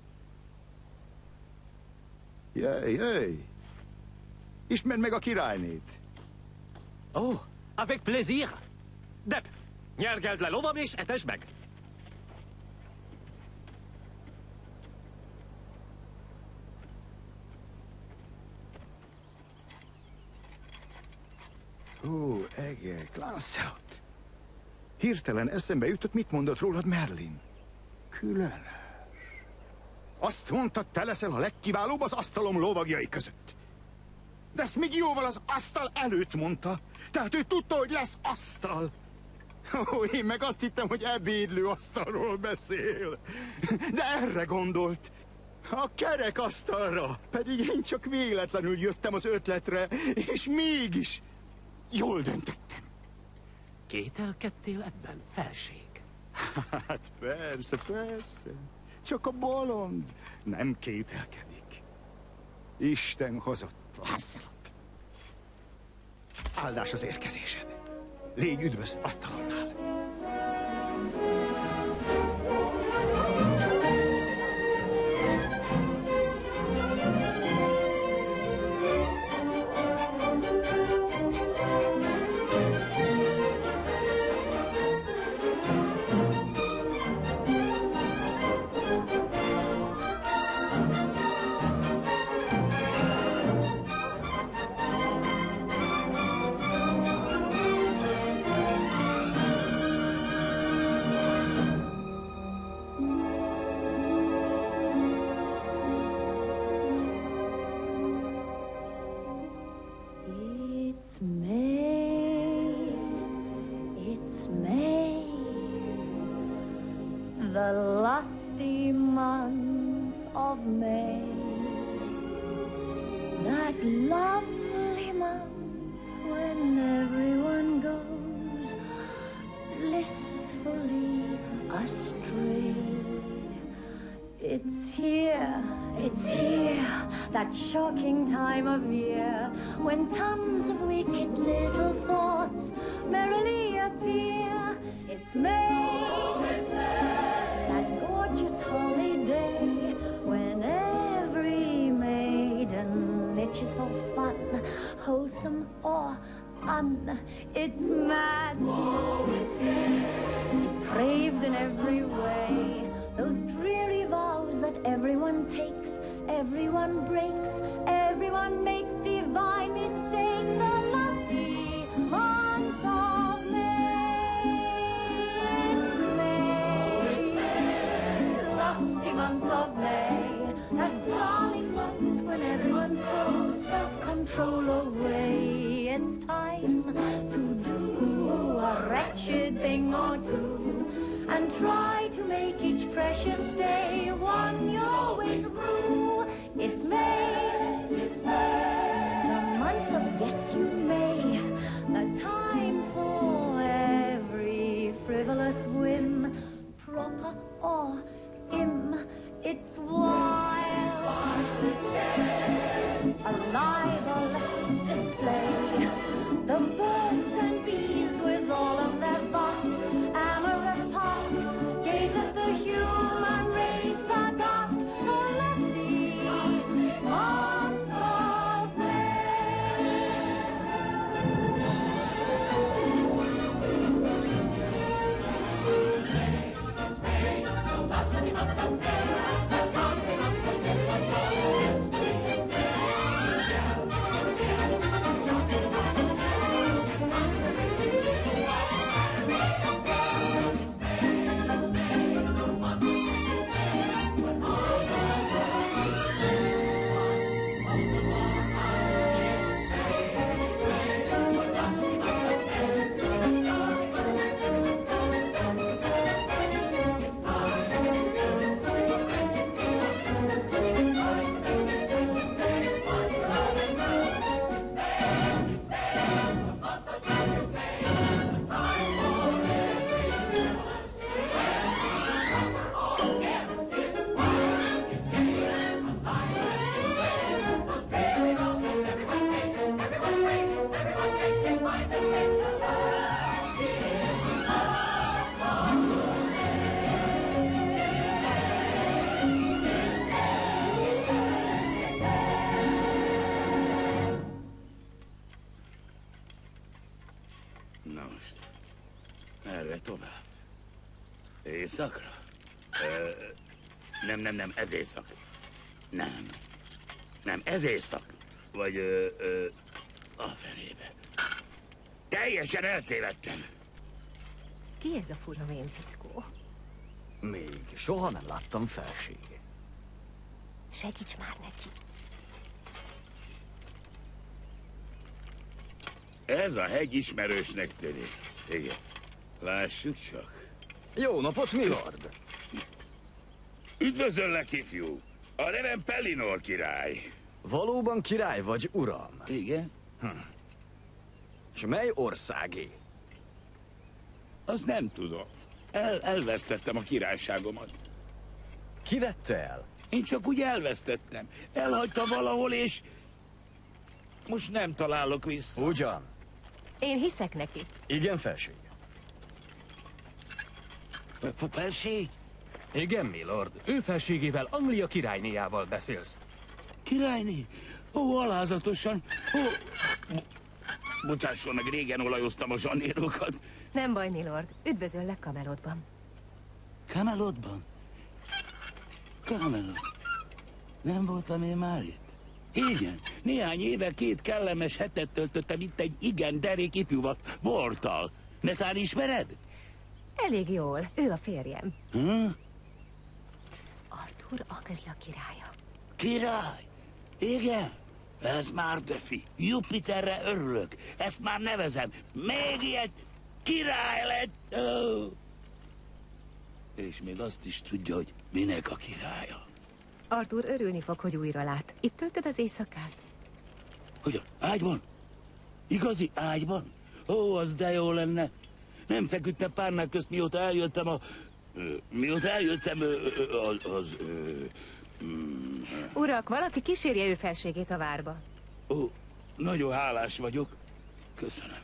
[SPEAKER 3] Jöjj, jöjj! Ismerd meg a királynét!
[SPEAKER 10] Oh, avec plaisir! Deb, nyergeld le lovam és etesd meg!
[SPEAKER 3] Ó, egek, Lancelot! Hirtelen eszembe jutott, mit mondott rólad Merlin. Különös. Azt mondta, te leszel a legkiválóbb az asztalom lovagjai között. De ezt még jóval az asztal előtt mondta. Tehát ő tudta, hogy lesz asztal. Ó, én meg azt hittem, hogy ebédlő asztalról beszél. De erre gondolt. A kerek asztalra. Pedig én csak véletlenül jöttem az ötletre, és mégis jól döntöttem.
[SPEAKER 10] Kételkedtél ebben, felség?
[SPEAKER 3] Hát persze, persze. Csak a bolond nem kételkedik. Isten hozott, Lancelot. Áldás az érkezésed. Légy üdvös asztalonnál.
[SPEAKER 8] Shocking time of year when tons of wicked little thoughts merrily appear. It's May, oh, it's May, that gorgeous holiday when every maiden itches for fun, wholesome or un. It's mad, oh, it's gay, depraved in every way. Those dreary vows that everyone takes, everyone breaks, everyone makes divine mistakes. The lusty month of May. It's May. It's May. Lusty month of May, that darling month when everyone throws self-control away. It's time to do a wretched thing or two and try to make each precious day one you always rue. It's May, it's May, the month of yes you may, a time for every frivolous whim, proper or im. It's wild, a libelous display, the birds and bees with all of their vast amorous past gaze at the human race aghast. The lefties month of
[SPEAKER 12] Na most, erre tovább. Éjszakra? Ö, nem, nem, nem, ez éjszak. Nem. Nem, ez éjszak. Vagy, ö, ö, a fenébe. Teljesen eltévedtem.
[SPEAKER 6] Ki ez a fura vén fickó?
[SPEAKER 13] Még soha nem láttam felsége.
[SPEAKER 6] Segíts már neki.
[SPEAKER 12] Ez a hegy ismerősnek tűnik. Igen. Lássuk csak.
[SPEAKER 13] Jó napot, milord!
[SPEAKER 12] Üdvözöllek, ifjú! A nevem Pellinor király.
[SPEAKER 13] Valóban király vagy, uram?
[SPEAKER 12] Igen.
[SPEAKER 13] Hm. És mely országé?
[SPEAKER 12] Azt nem tudom. El, elvesztettem a királyságomat.
[SPEAKER 13] Ki vette el?
[SPEAKER 12] Én csak úgy elvesztettem. Elhagyta valahol, és most nem találok vissza.
[SPEAKER 13] Ugyan?
[SPEAKER 6] Én hiszek neki.
[SPEAKER 13] Igen, felség.
[SPEAKER 12] Felség?
[SPEAKER 2] Igen, milord. Ő felségével, Anglia királynéjával beszélsz.
[SPEAKER 12] Királyné? Ó, alázatosan. Ó, bocsásson meg, régen olajoztam a zsanérokat.
[SPEAKER 6] Nem baj, milord. Üdvözöllek Camelotban.
[SPEAKER 12] Camelotban? Camelot. Nem voltam én már itt? Igen, néhány éve két kellemes hetet töltöttem itt egy igen derék ifjúval, Vortal. Netán ismered?
[SPEAKER 6] Elég jól. Ő a férjem.
[SPEAKER 12] Hm?
[SPEAKER 6] Arthur Anglia királya.
[SPEAKER 12] Király? Igen? Ez már döfi. Jupiterre örülök. Ezt már nevezem. Még ilyet király lett. Oh. És még azt is tudja, hogy minek a királya.
[SPEAKER 6] Arthur örülni fog, hogy újra lát. Itt töltöd az éjszakát?
[SPEAKER 12] Hogyan? Ágyban? Igazi ágyban? Ó, az de jó lenne. Nem feküdtem párnák közt, mióta eljöttem a... Mióta eljöttem az... az mm,
[SPEAKER 6] Urak, valaki kísérje ő felségét a várba.
[SPEAKER 12] Ó, nagyon hálás vagyok. Köszönöm.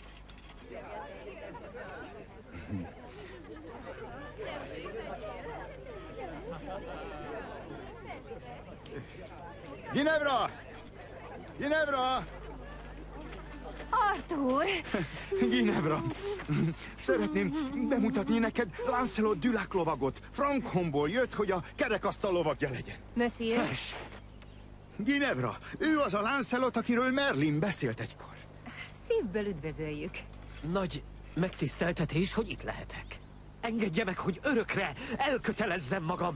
[SPEAKER 3] Ginevra! Ginevra!
[SPEAKER 6] Arthur!
[SPEAKER 3] Ginevra! Szeretném bemutatni neked Lancelot du Lac lovagot. Frankomból jött, hogy a kerekasztal lovagja legyen.
[SPEAKER 6] Monsieur?
[SPEAKER 3] Fes! Ginevra! Ő az a Lancelot, akiről Merlin beszélt egykor.
[SPEAKER 6] Szívből üdvözöljük.
[SPEAKER 10] Nagy megtiszteltetés, hogy itt lehetek. Engedje meg, hogy örökre elkötelezzem magam.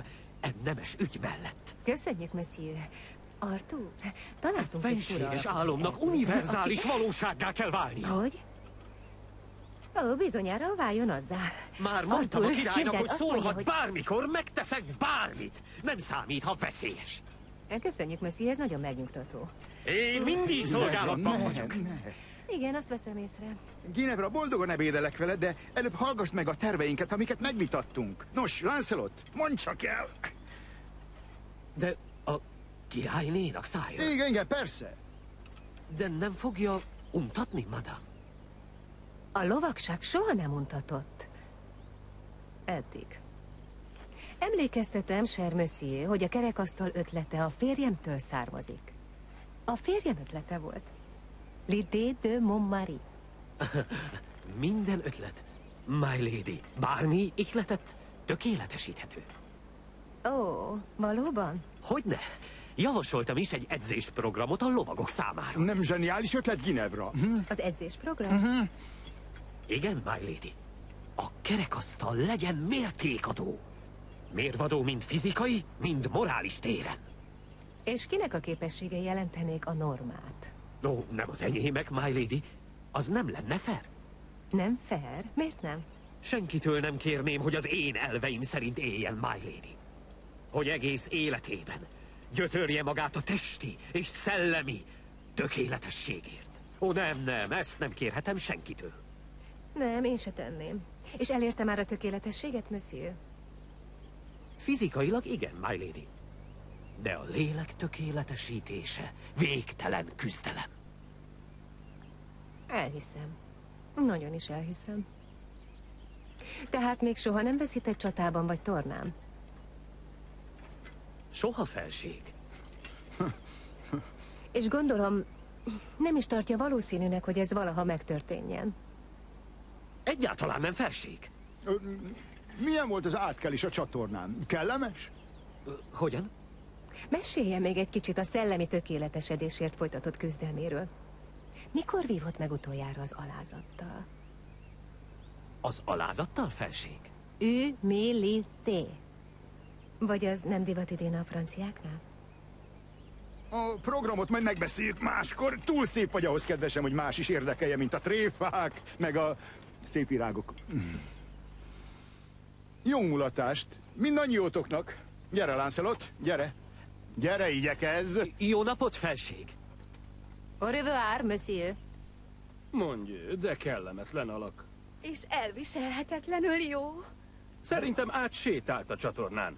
[SPEAKER 10] e nemes ügy mellett.
[SPEAKER 6] Köszönjük, monsieur. Arthur, találtunk
[SPEAKER 10] E fenséges álomnak univerzális valósággá kell válnia.
[SPEAKER 6] Hogy? Ó, bizonyára váljon azzá.
[SPEAKER 10] Már mondtam a
[SPEAKER 6] Arthur,
[SPEAKER 10] királynak,
[SPEAKER 6] képzeld,
[SPEAKER 10] hogy
[SPEAKER 6] azt
[SPEAKER 10] szólhat
[SPEAKER 6] mondja, hogy-
[SPEAKER 10] bármikor, megteszek bármit. Nem számít, ha veszélyes.
[SPEAKER 6] Köszönjük, monsieur, ez nagyon megnyugtató.
[SPEAKER 10] Én mindig szolgálatban
[SPEAKER 3] Ne,
[SPEAKER 10] vagyok.
[SPEAKER 3] ne.
[SPEAKER 6] Igen, azt veszem észre.
[SPEAKER 3] Ginevra, boldogan ebédelek veled, de előbb hallgassd meg a terveinket, amiket megvitattunk. Nos, Lancelot, mondd csak el!
[SPEAKER 10] De a királynénak szálljon.
[SPEAKER 3] Igen, igen, persze.
[SPEAKER 10] De nem fogja untatni, madame?
[SPEAKER 6] A lovagság soha nem untatott. Eddig. Emlékeztetem, cher monsieur, hogy a kerekasztal ötlete a férjemtől származik. A férjem ötlete volt. L'idée de mon mari.
[SPEAKER 10] Minden ötlet, my lady, bármi ihletet tökéletesíthető.
[SPEAKER 6] Ó, valóban?
[SPEAKER 10] Hogyne? Javasoltam is egy edzésprogramot a lovagok számára.
[SPEAKER 3] Nem zseniális ötlet, Ginevra? Hm?
[SPEAKER 6] Az edzésprogram?
[SPEAKER 3] Uh-huh.
[SPEAKER 10] Igen, my lady. A kerekasztal legyen mértékadó. Mérvadó mind fizikai, mind morális téren.
[SPEAKER 6] És kinek a képességei jelentenék a normát?
[SPEAKER 10] No, nem az enyémek, my lady. Az nem lenne fair.
[SPEAKER 6] Nem fair? Miért nem?
[SPEAKER 10] Senkitől nem kérném, hogy az én elveim szerint éljen, my lady. Hogy egész életében gyötörje magát a testi és szellemi tökéletességért. Ó, nem, nem, ezt nem kérhetem senkitől.
[SPEAKER 6] Nem, én se tenném. És elérte már a tökéletességet, monsieur?
[SPEAKER 10] Fizikailag igen, my lady. De a lélek tökéletesítése végtelen küzdelem.
[SPEAKER 6] Elhiszem. Nagyon is elhiszem. Tehát még soha nem veszített csatában vagy tornán?
[SPEAKER 10] Soha, felség.
[SPEAKER 6] És gondolom, nem is tartja valószínűnek, hogy ez valaha megtörténjen.
[SPEAKER 10] Egyáltalán nem, felség.
[SPEAKER 3] Ö, Milyen volt az átkelés a csatornán? Kellemes?
[SPEAKER 10] Hogyan?
[SPEAKER 6] Meséljen még egy kicsit a szellemi tökéletesedésért folytatott küzdelméről. Mikor vívott meg utoljára az alázattal?
[SPEAKER 10] Az alázattal, felség?
[SPEAKER 6] Humilité. Vagy az nem divat idén a franciáknál?
[SPEAKER 3] A programot majd megbeszéljük máskor. Túl szép vagy ahhoz, kedvesem, hogy más is érdekelje, mint a tréfák, meg a szép virágok. Jó mulatást mindannyiótoknak. Gyere, Lancelot, gyere. Gyere, igyekezz.
[SPEAKER 10] Jó napot, felség.
[SPEAKER 6] Au revoir, monsieur.
[SPEAKER 2] Mondj, de kellemetlen alak.
[SPEAKER 14] És elviselhetetlenül jó.
[SPEAKER 2] Szerintem átsétált a csatornán.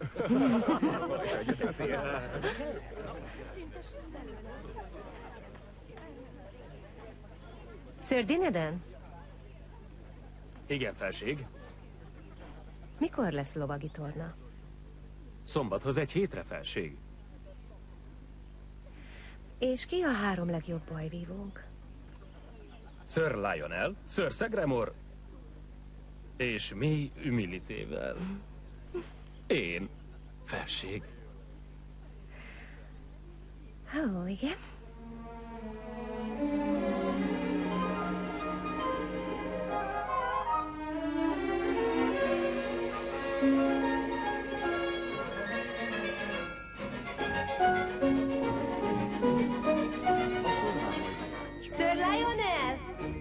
[SPEAKER 6] Sir Dineden,
[SPEAKER 2] Igen, felség.
[SPEAKER 6] mikor lesz lovagi torna?
[SPEAKER 2] Szombathoz egy hétre, felség.
[SPEAKER 6] És ki a három legjobb bajvívónk?
[SPEAKER 2] Sir Lionel, Sir Segramor és mi Humilitével. Én, felség.
[SPEAKER 6] Ó, igen. Sir Lionel!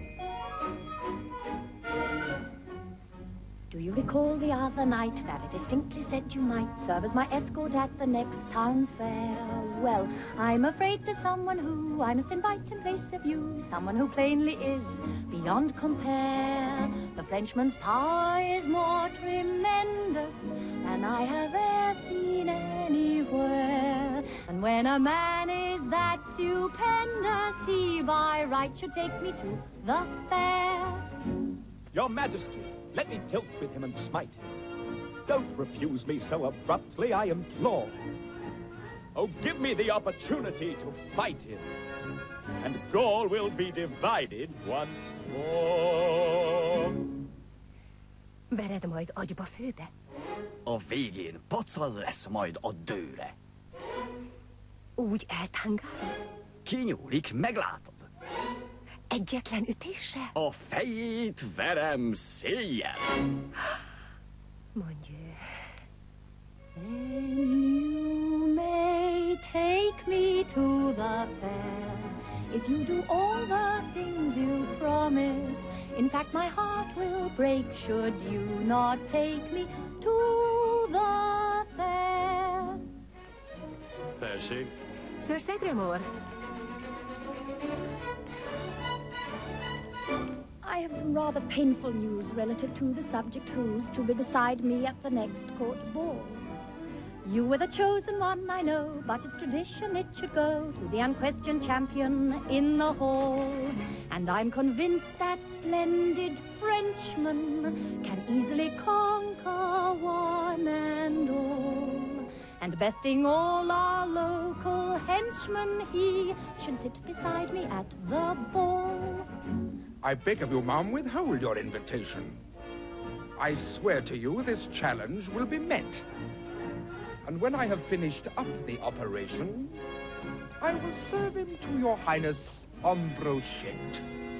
[SPEAKER 8] Do you recall the other night that I distinctly said you might serve as my escort at the next town fair? Well, I'm afraid there's someone who I must invite in place of you, someone who plainly is beyond compare. The Frenchman's power is more tremendous than I have ever seen anywhere. And when a man is that stupendous, he by right should take me to the fair.
[SPEAKER 15] Your Majesty, let me dealt with him and smite him. Don't refuse me so abruptly, I implore. Oh, give me the opportunity to fight him, and Gaul will be divided once more.
[SPEAKER 6] Vered majd agyba főbe?
[SPEAKER 13] A végén pacal lesz majd a dőre.
[SPEAKER 6] Úgy eltángálod?
[SPEAKER 13] Kinyúlik, meglátod.
[SPEAKER 6] Egyetlen ütéssel?
[SPEAKER 13] A fejét verem széjjel.
[SPEAKER 6] Mondj ő.
[SPEAKER 8] Then you may take me to the fair, if you do all the things you promise. In fact, my heart will break should you not take me to the fair.
[SPEAKER 2] Felség.
[SPEAKER 6] Sir Segramore.
[SPEAKER 8] I have some rather painful news relative to the subject who's to be beside me at the next court ball. You were the chosen one, I know, but it's tradition it should go to the unquestioned champion in the hall. And I'm convinced that splendid Frenchman can easily conquer one and all. And besting all our local henchmen, he should sit beside me at the ball.
[SPEAKER 16] I beg of you, ma'am, withhold your invitation. I swear to you this challenge will be met. And when I have finished up the operation, I will serve him to your highness en brochette.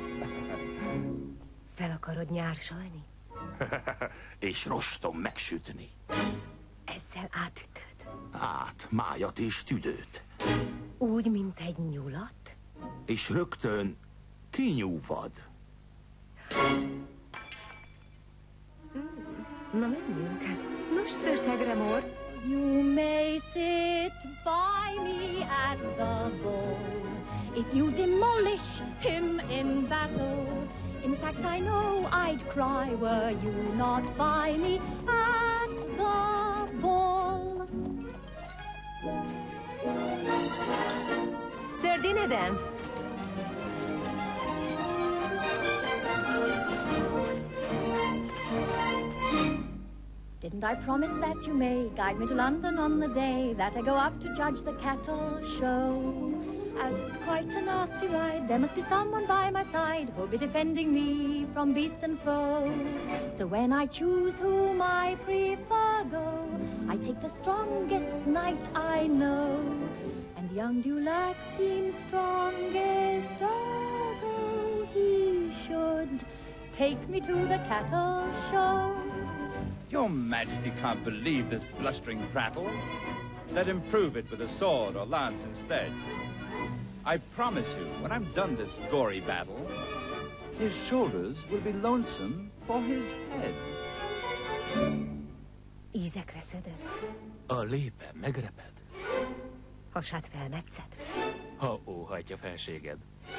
[SPEAKER 6] Fel akarod nyársalni?
[SPEAKER 12] És rostom megsütni.
[SPEAKER 6] Ezzel átütöd.
[SPEAKER 12] Hát, májat és tüdőt.
[SPEAKER 6] Úgy, mint egy nyulat?
[SPEAKER 12] És rögtön kinyúvad.
[SPEAKER 6] Na, menjünk. Nos, Sir Segramore.
[SPEAKER 8] You may sit by me at the ball if you demolish him in battle. In fact, I know I'd cry were you not by me at the ball.
[SPEAKER 6] Sir Dinedem.
[SPEAKER 8] Didn't I promise that you may guide me to London on the day that I go up to judge the cattle show? As it's quite a nasty ride, there must be someone by my side who'll be defending me from beast and foe. So when I choose whom I prefer go, I take the strongest knight I know. And young Dulac seems strongest, although he should take me to the cattle show.
[SPEAKER 15] Your Majesty can't believe this blustering prattle. Let him prove it with a sword or lance instead. I promise you, when I'm done this gory battle, his shoulders will be lonesome for his head.
[SPEAKER 6] Ízekre szeded?
[SPEAKER 2] A lépe megreped.
[SPEAKER 6] Hasát felmetszed?
[SPEAKER 2] Ha óhajtja felséged.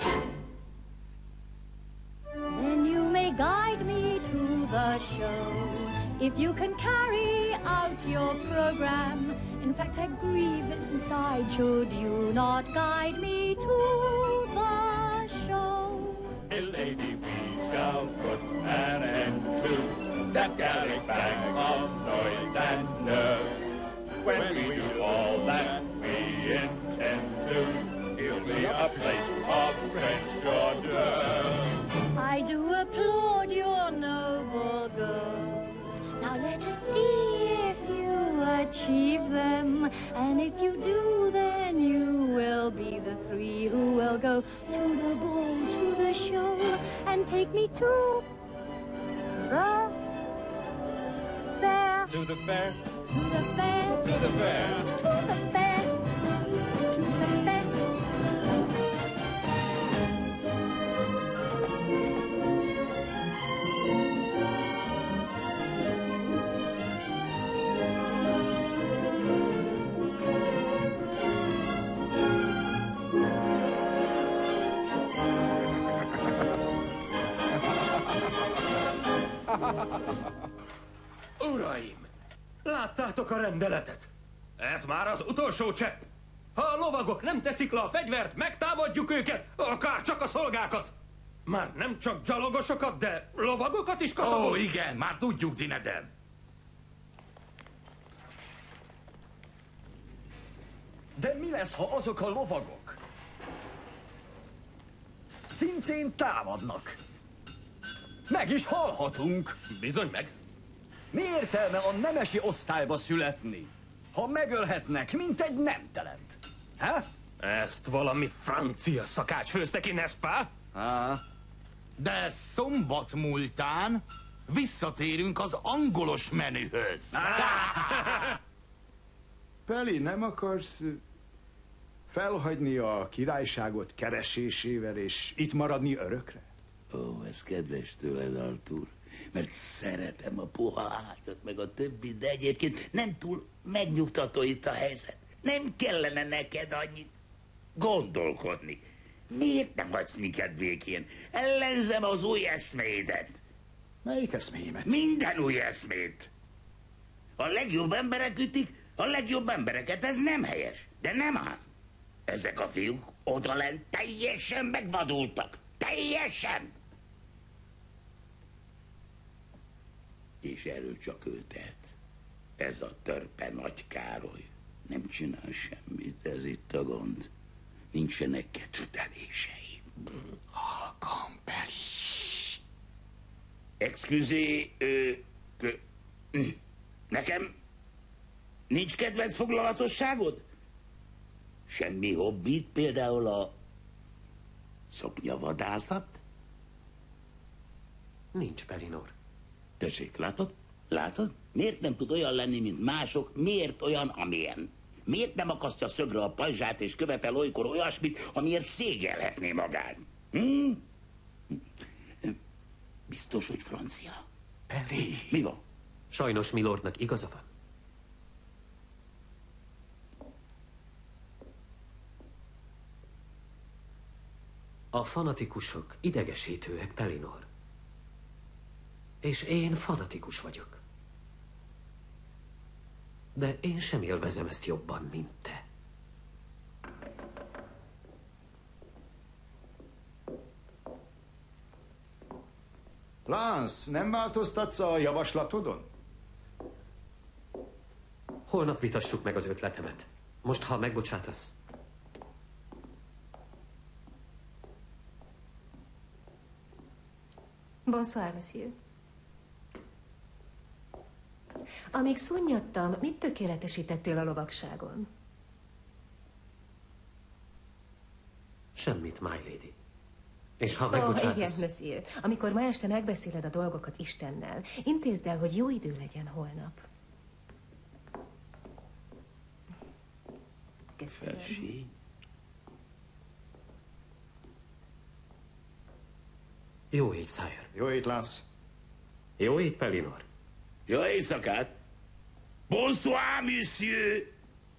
[SPEAKER 8] Then you may guide me to the show, if you can carry out your program. In fact, I grieve inside should you not guide me to the show.
[SPEAKER 4] Hey, lady, we shall put an end to that gallic bang of noise and nerve. When we do all that we intend to, he'll be a plate of French hors d'oeuvre.
[SPEAKER 8] I do applaud your noble goals. Now let us see if you achieve them. And if you do, then you will be the three who will go to the ball, to the show, and take me to the fair.
[SPEAKER 15] To the fair.
[SPEAKER 8] To the fair.
[SPEAKER 15] To the fair.
[SPEAKER 8] To the fair. To the fair.
[SPEAKER 2] Uraim! Láttátok a rendeletet? Ez már az utolsó csepp. Ha a lovagok nem teszik le a fegyvert, megtámadjuk őket, akár csak a szolgákat. Már nem csak gyalogosokat, de lovagokat is kaszabol.
[SPEAKER 12] Ó, igen, már tudjuk, Dinedem.
[SPEAKER 13] De mi lesz, ha azok a lovagok szintén támadnak? Meg is halhatunk.
[SPEAKER 2] Bizony meg.
[SPEAKER 13] Mi értelme a nemesi osztályba születni, ha megölhetnek, mint egy nemtelent? Ha?
[SPEAKER 2] Ezt valami francia szakács főzte ki, Neszpá?
[SPEAKER 12] Ah. De szombat múltán visszatérünk az angolos menühöz.
[SPEAKER 3] Peli, nem akarsz felhagyni a királyságot keresésével, és itt maradni örökre?
[SPEAKER 12] Ó, ez kedves tőled, Arthur, mert szeretem a puha ágyat, meg a többi, de egyébként nem túl megnyugtató itt a helyzet. Nem kellene neked annyit gondolkodni. Miért nem hagysz minket békén? Ellenzem az új eszméidet.
[SPEAKER 3] Melyik eszméimet?
[SPEAKER 12] Minden új eszmét. A legjobb emberek ütik a legjobb embereket, ez nem helyes. De nem ám. Ezek a fiúk odalent teljesen megvadultak. Teljesen! És erről csak ő tehet. Ez a törpe Nagy Károly. Nem csinál semmit, ez itt a gond. Nincsenek kedvtelései.
[SPEAKER 3] Halkan, Peli.
[SPEAKER 12] Excusez, ö, ö, nekem nincs kedvenc foglalatosságod? Semmi hobbit, például a szoknyavadászat?
[SPEAKER 10] Nincs, Pelinor.
[SPEAKER 12] Tessék, látod? Látod? Miért nem tud olyan lenni, mint mások? Miért olyan, amilyen? Miért nem akasztja szögre a pajzsát és követel olykor olyasmit, amiért szégyelhetné magát? Hm? Biztos, hogy francia?
[SPEAKER 10] Peli.
[SPEAKER 12] Mi van?
[SPEAKER 10] Sajnos Milordnak igaza van. A fanatikusok idegesítőek, Pelinor. És én fanatikus vagyok. De én sem élvezem ezt jobban, mint te.
[SPEAKER 3] Lance, nem változtatsz a javaslatodon?
[SPEAKER 10] Holnap vitassuk meg az ötletemet. Most, ha megbocsátasz.
[SPEAKER 6] Bonsoir, monsieur. Amíg szunnyadtam, mit tökéletesítettél a lovagságon?
[SPEAKER 10] Semmit, my lady. És ha
[SPEAKER 6] Ó,
[SPEAKER 10] megbocsátasz...
[SPEAKER 6] igen, monsieur. Amikor ma este megbeszéled a dolgokat Istennel, intézd el, hogy jó idő legyen holnap. Köszönöm.
[SPEAKER 12] Felség.
[SPEAKER 10] Jó így, sire.
[SPEAKER 3] Jó ét, Lance.
[SPEAKER 10] Jó így, Pelinor.
[SPEAKER 12] Jó éjszakát! Bonsoir, monsieur!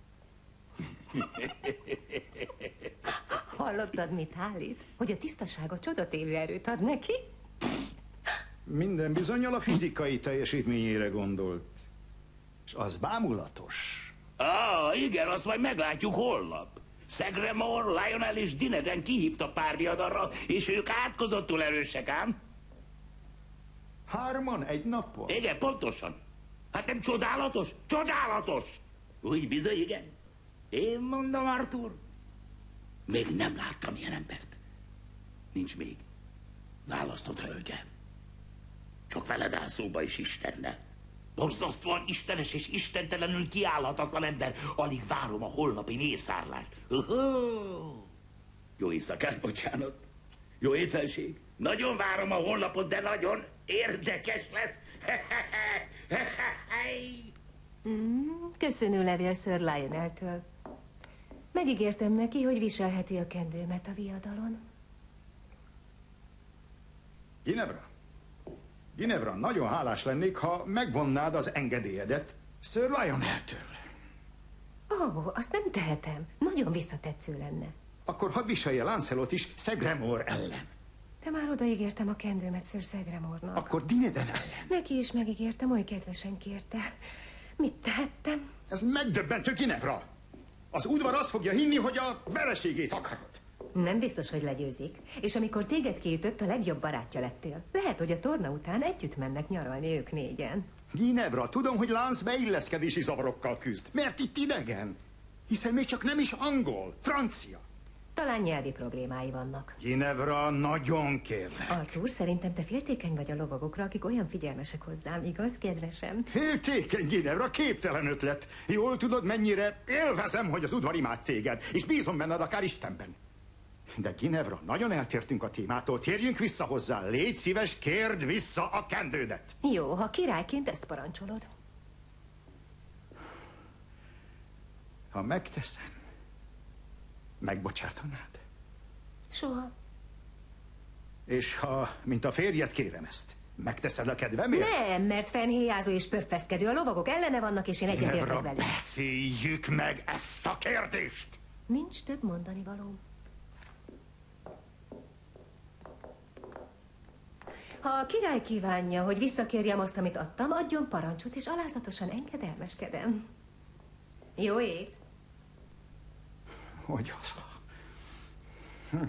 [SPEAKER 6] Hallottad, mit állít? Hogy a tisztaság a csodatévő erőt ad neki?
[SPEAKER 3] Minden bizonnyal a fizikai teljesítményére gondolt. És az bámulatos.
[SPEAKER 12] Ah, igen, azt majd meglátjuk holnap. Segremore, Lionel és Dineden kihívta párviadarra, és ők átkozottul erősek, ám?
[SPEAKER 3] Hárman egy napon?
[SPEAKER 12] Igen, pontosan. Hát nem csodálatos? Csodálatos! Úgy bizony, igen. Én mondom, Arthur. Még nem láttam ilyen embert. Nincs még. Választott hölgyem. Csak veled áll szóba is Istennel. Borzasztóan istenes és istentelenül kiállhatatlan ember. Alig várom a holnapi mészárlást. Uh-huh. Jó éjszakát, bocsánat. Jó étfelség. Nagyon várom a holnapot, de nagyon érdekes lesz.
[SPEAKER 6] Mm, köszönő levél Sir Lioneltől. Megígértem neki, hogy viselheti a kendőmet a viadalon.
[SPEAKER 3] Ginevra? Ginevra, nagyon hálás lennék, ha megvonnád az engedélyedet Sir Lioneltől.
[SPEAKER 6] Ó, oh, azt nem tehetem. Nagyon visszatetsző lenne.
[SPEAKER 3] Akkor hadd viselje Lancelot is Segremore ellen.
[SPEAKER 6] De már odaígértem a kendőmet Sir Segremornak.
[SPEAKER 3] Akkor Dineden ellen.
[SPEAKER 6] Neki is megígértem, oly kedvesen kérte. Mit tehettem?
[SPEAKER 3] Ez megdöbbentő, Ginevra! Az udvar azt fogja hinni, hogy a vereségét akarod.
[SPEAKER 6] Nem biztos, hogy legyőzik. És amikor téged kiütött, a legjobb barátja lettél. Lehet, hogy a torna után együtt mennek nyaralni ők négyen.
[SPEAKER 3] Ginevra, tudom, hogy Lance beilleszkedési zavarokkal küzd. Mert itt idegen. Hiszen még csak nem is angol, francia.
[SPEAKER 6] Talán nyelvi problémái vannak.
[SPEAKER 3] Ginevra, nagyon kérlek.
[SPEAKER 6] Arthur, szerintem te féltékeny vagy a lovagokra, akik olyan figyelmesek hozzám, igaz, kedvesem?
[SPEAKER 3] Féltékeny, Ginevra, képtelen ötlet. Jól tudod, mennyire élvezem, hogy az udvar imád téged, és bízom benned akár Istenben. De Ginevra, nagyon eltértünk a témától, térjünk vissza hozzá. Légy szíves, kérd vissza a kendődet.
[SPEAKER 6] Jó, ha királyként ezt parancsolod.
[SPEAKER 3] Ha megteszem, megbocsátanád?
[SPEAKER 6] Soha.
[SPEAKER 3] És ha, mint a férjed, kérem ezt, megteszed a kedvemért?
[SPEAKER 6] Nem, mert fennhéjázó és pöffeszkedő. A lovagok ellene vannak, és én egyetértek
[SPEAKER 3] Ginevra,
[SPEAKER 6] velük.
[SPEAKER 3] beszéljük meg ezt a kérdést!
[SPEAKER 6] Nincs több mondani valóm. Ha a király kívánja, hogy visszakérjem azt, amit adtam, adjon parancsot, és alázatosan engedelmeskedem. Jó ét!
[SPEAKER 3] Hogy az? Hm.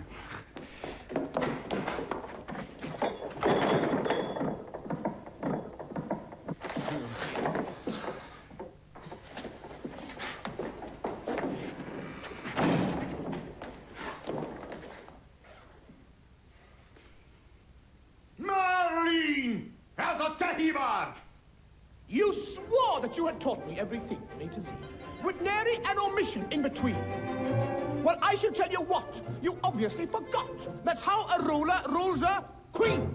[SPEAKER 5] Marlene! Ez a te hibád! You swore that you had taught me everything from A to Z, with nary an omission in between. Well, I should tell you what. You obviously forgot that how a ruler rules a queen.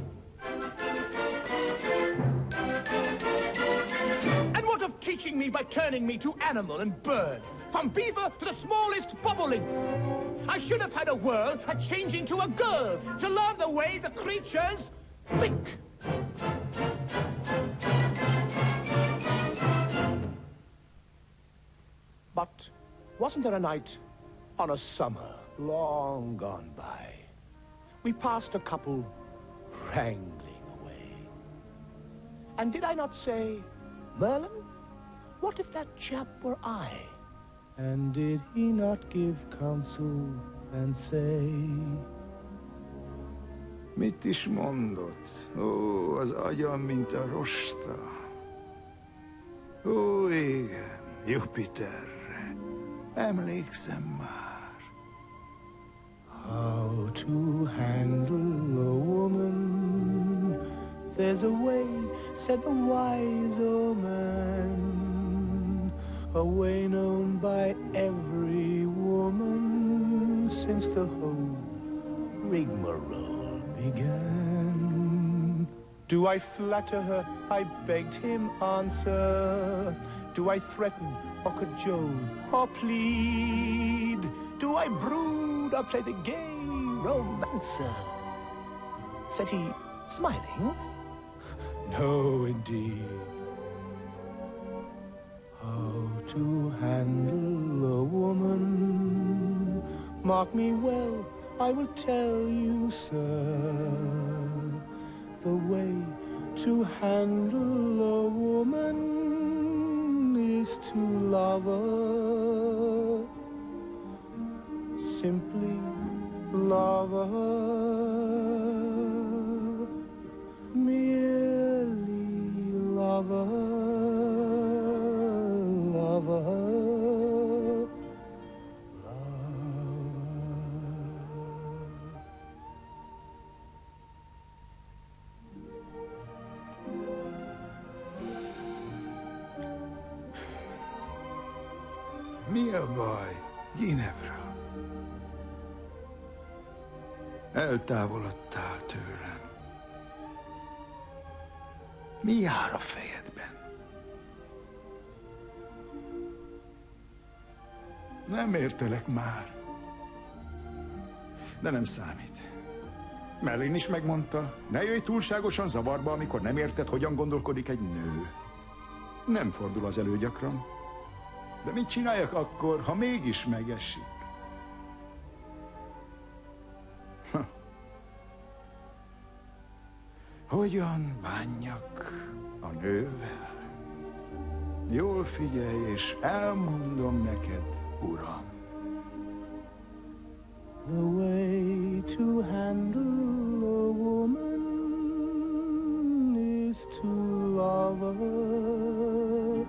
[SPEAKER 5] And what of teaching me by turning me to animal and bird, from beaver to the smallest bobolink? I should have had a whirl at changing to a girl to learn the way the creatures think. But wasn't there a night on a summer long gone by? We passed a couple wrangling away. And did I not say, Merlin, what if that chap were I? And did he not give counsel and say...
[SPEAKER 3] Mit is mondott? Ó, az agyam, mint a rosta. Ó, igen, Jupiterre. Emlékszem már.
[SPEAKER 5] How to handle a woman. There's a way, said the wise old man. A way known by every woman since the whole rigmarole began. Do I flatter her? I begged him answer. Do I threaten or cajole or plead? Do I brood or play the gay romancer? Said he, smiling, no indeed. How to handle a woman? Mark me well, I will tell you, sir. The way to handle a woman is to love her. Simply love her. Merely love her. Love her.
[SPEAKER 3] Mi a baj, Ginevra? Eltávolodtál tőlem. Mi jár a fejedben? Nem értelek már. De nem számít. Merlin is megmondta, ne jöjj túlságosan zavarba, amikor nem érted, hogyan gondolkodik egy nő. Nem fordul az elő gyakran. De mit csináljak akkor, ha mégis megesik? Ha. Hogyan bánjak a nővel? Jól figyelj, és elmondom neked, uram.
[SPEAKER 5] The way to handle a woman is to love her.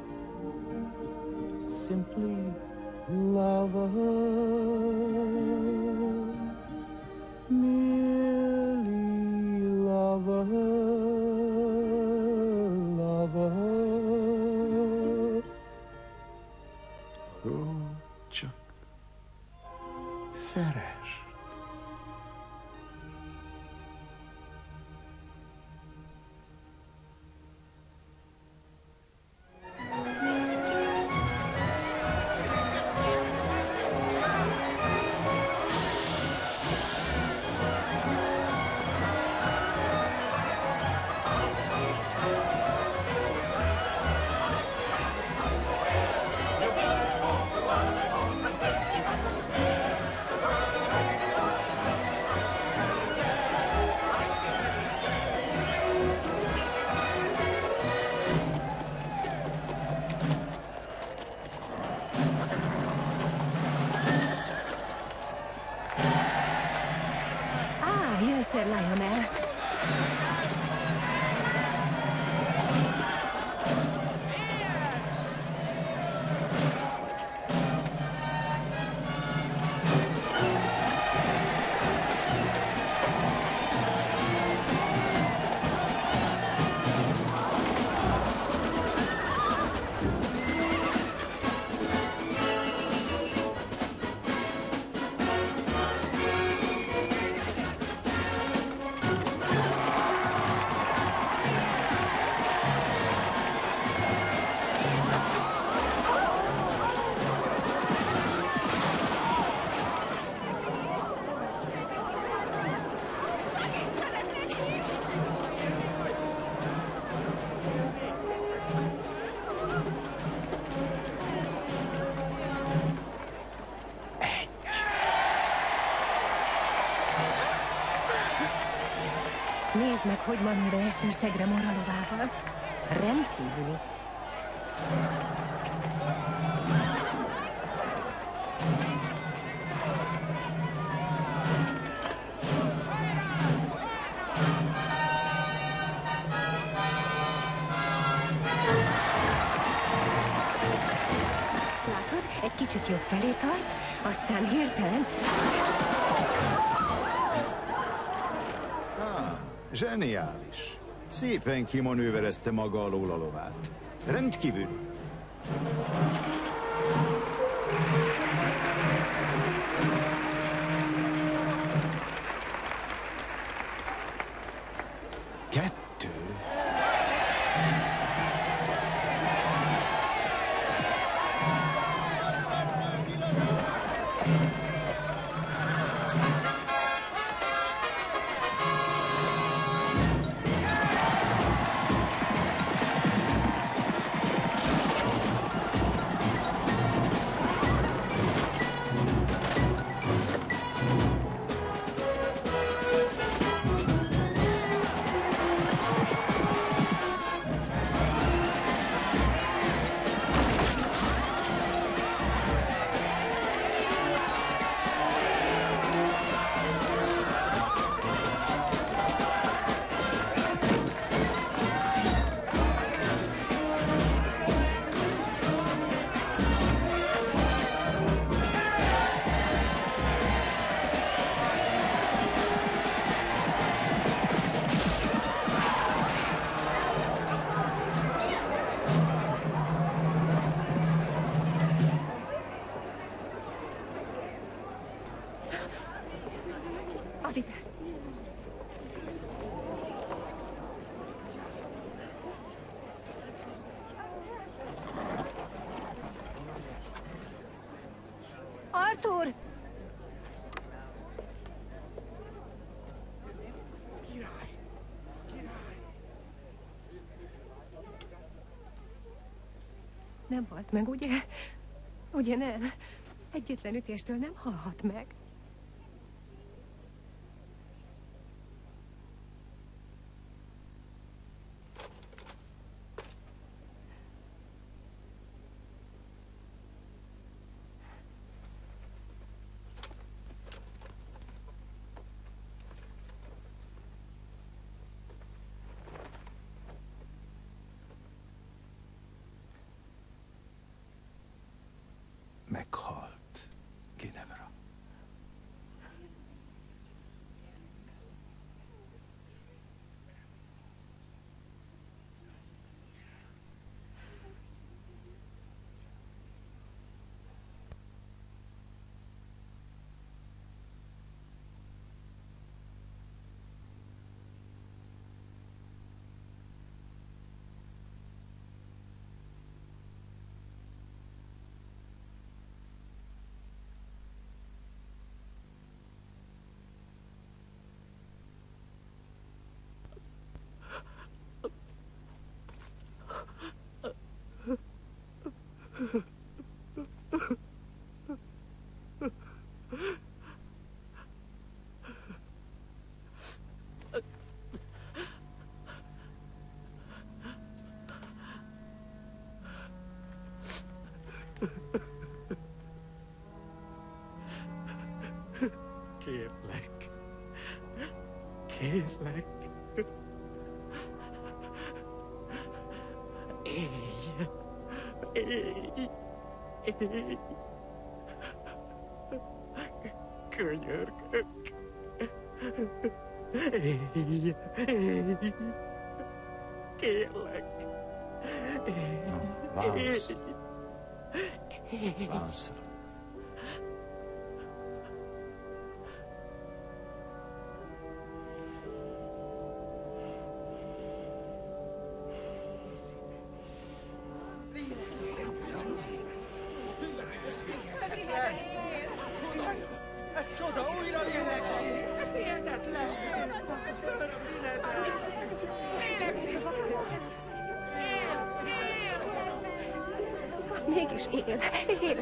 [SPEAKER 5] Simply love her. Merely love her. Love her.
[SPEAKER 3] Ó, csak szeres.
[SPEAKER 6] Egyszer Lionel. Nézd meg, hogy manőrel szőszegre moralovával. Rendkívüli. Látod, egy kicsit jobb felé tart, aztán hirtelen...
[SPEAKER 3] Zseniális. Szépen kimanőverezte maga alól a lovát. Rendkívül. Kettő.
[SPEAKER 6] Arthur! Nem halt meg, ugye? Ugye nem? Egyetlen ütéstől nem halhat meg.
[SPEAKER 3] Meghalt Ginevra.
[SPEAKER 10] Kérlek. Kérlek. Élj. Élj. Élj. Könyörgök. Élj. Élj. Kérlek. Élj.
[SPEAKER 17] Lánc.
[SPEAKER 10] Élj.
[SPEAKER 17] Lánc.
[SPEAKER 11] Ez csoda, újra lélegzik! Ez hihetetlen! Szörny tünetek! Lélegzik!
[SPEAKER 6] Mégis él, él.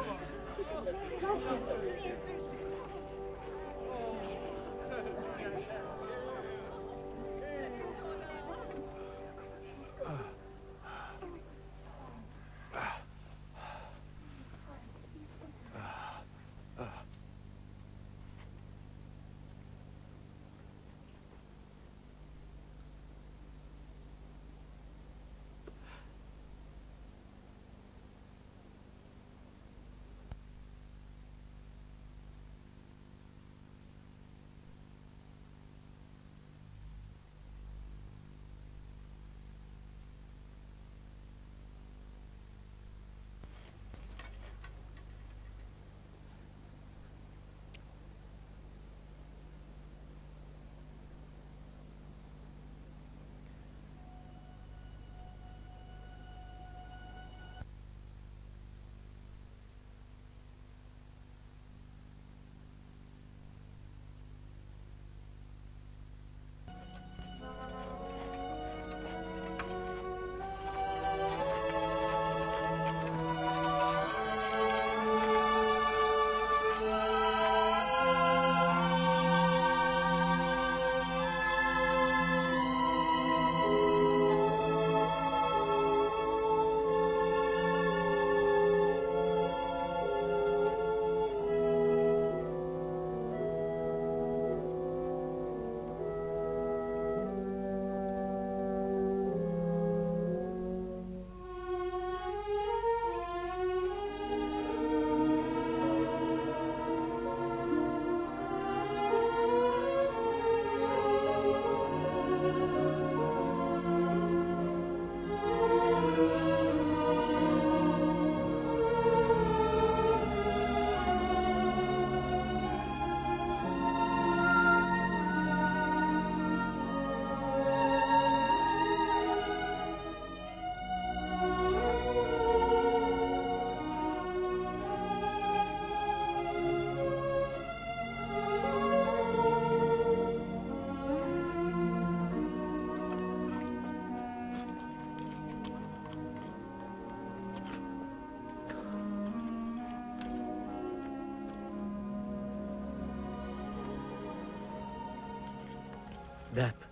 [SPEAKER 10] Depp,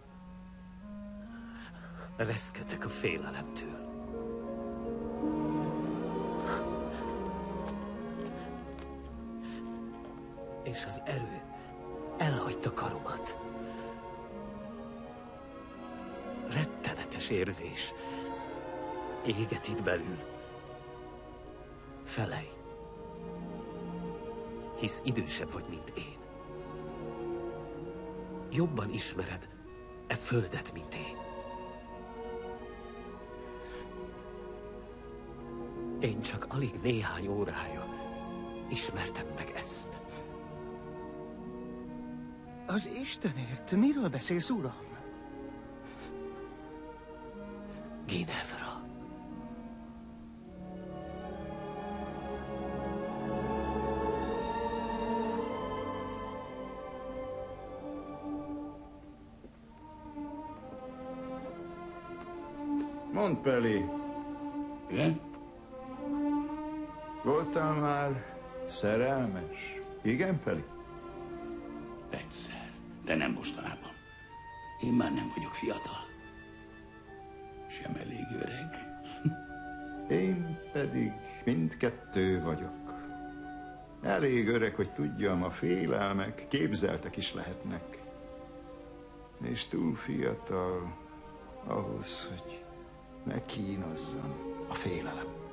[SPEAKER 10] reszketek a félelemtől. És az erő elhagyta karomat. Rettenetes érzés éget itt belül. Felej, hisz idősebb vagy, mint én. Jobban ismered e földet, mint én. Én csak alig néhány órája ismertem meg ezt.
[SPEAKER 11] Az Istenért, miről beszélsz, uram?
[SPEAKER 10] Ginevra.
[SPEAKER 3] Mondd, Peli.
[SPEAKER 12] Igen?
[SPEAKER 3] Voltál már szerelmes? Igen, Peli?
[SPEAKER 12] Egyszer, de nem mostanában. Én már nem vagyok fiatal. Sem elég öreg.
[SPEAKER 3] Én pedig mindkettő vagyok. Elég öreg, hogy tudjam, a félelmek képzeltek is lehetnek. és túl fiatal ahhoz, hogy megkínozzon a félelem.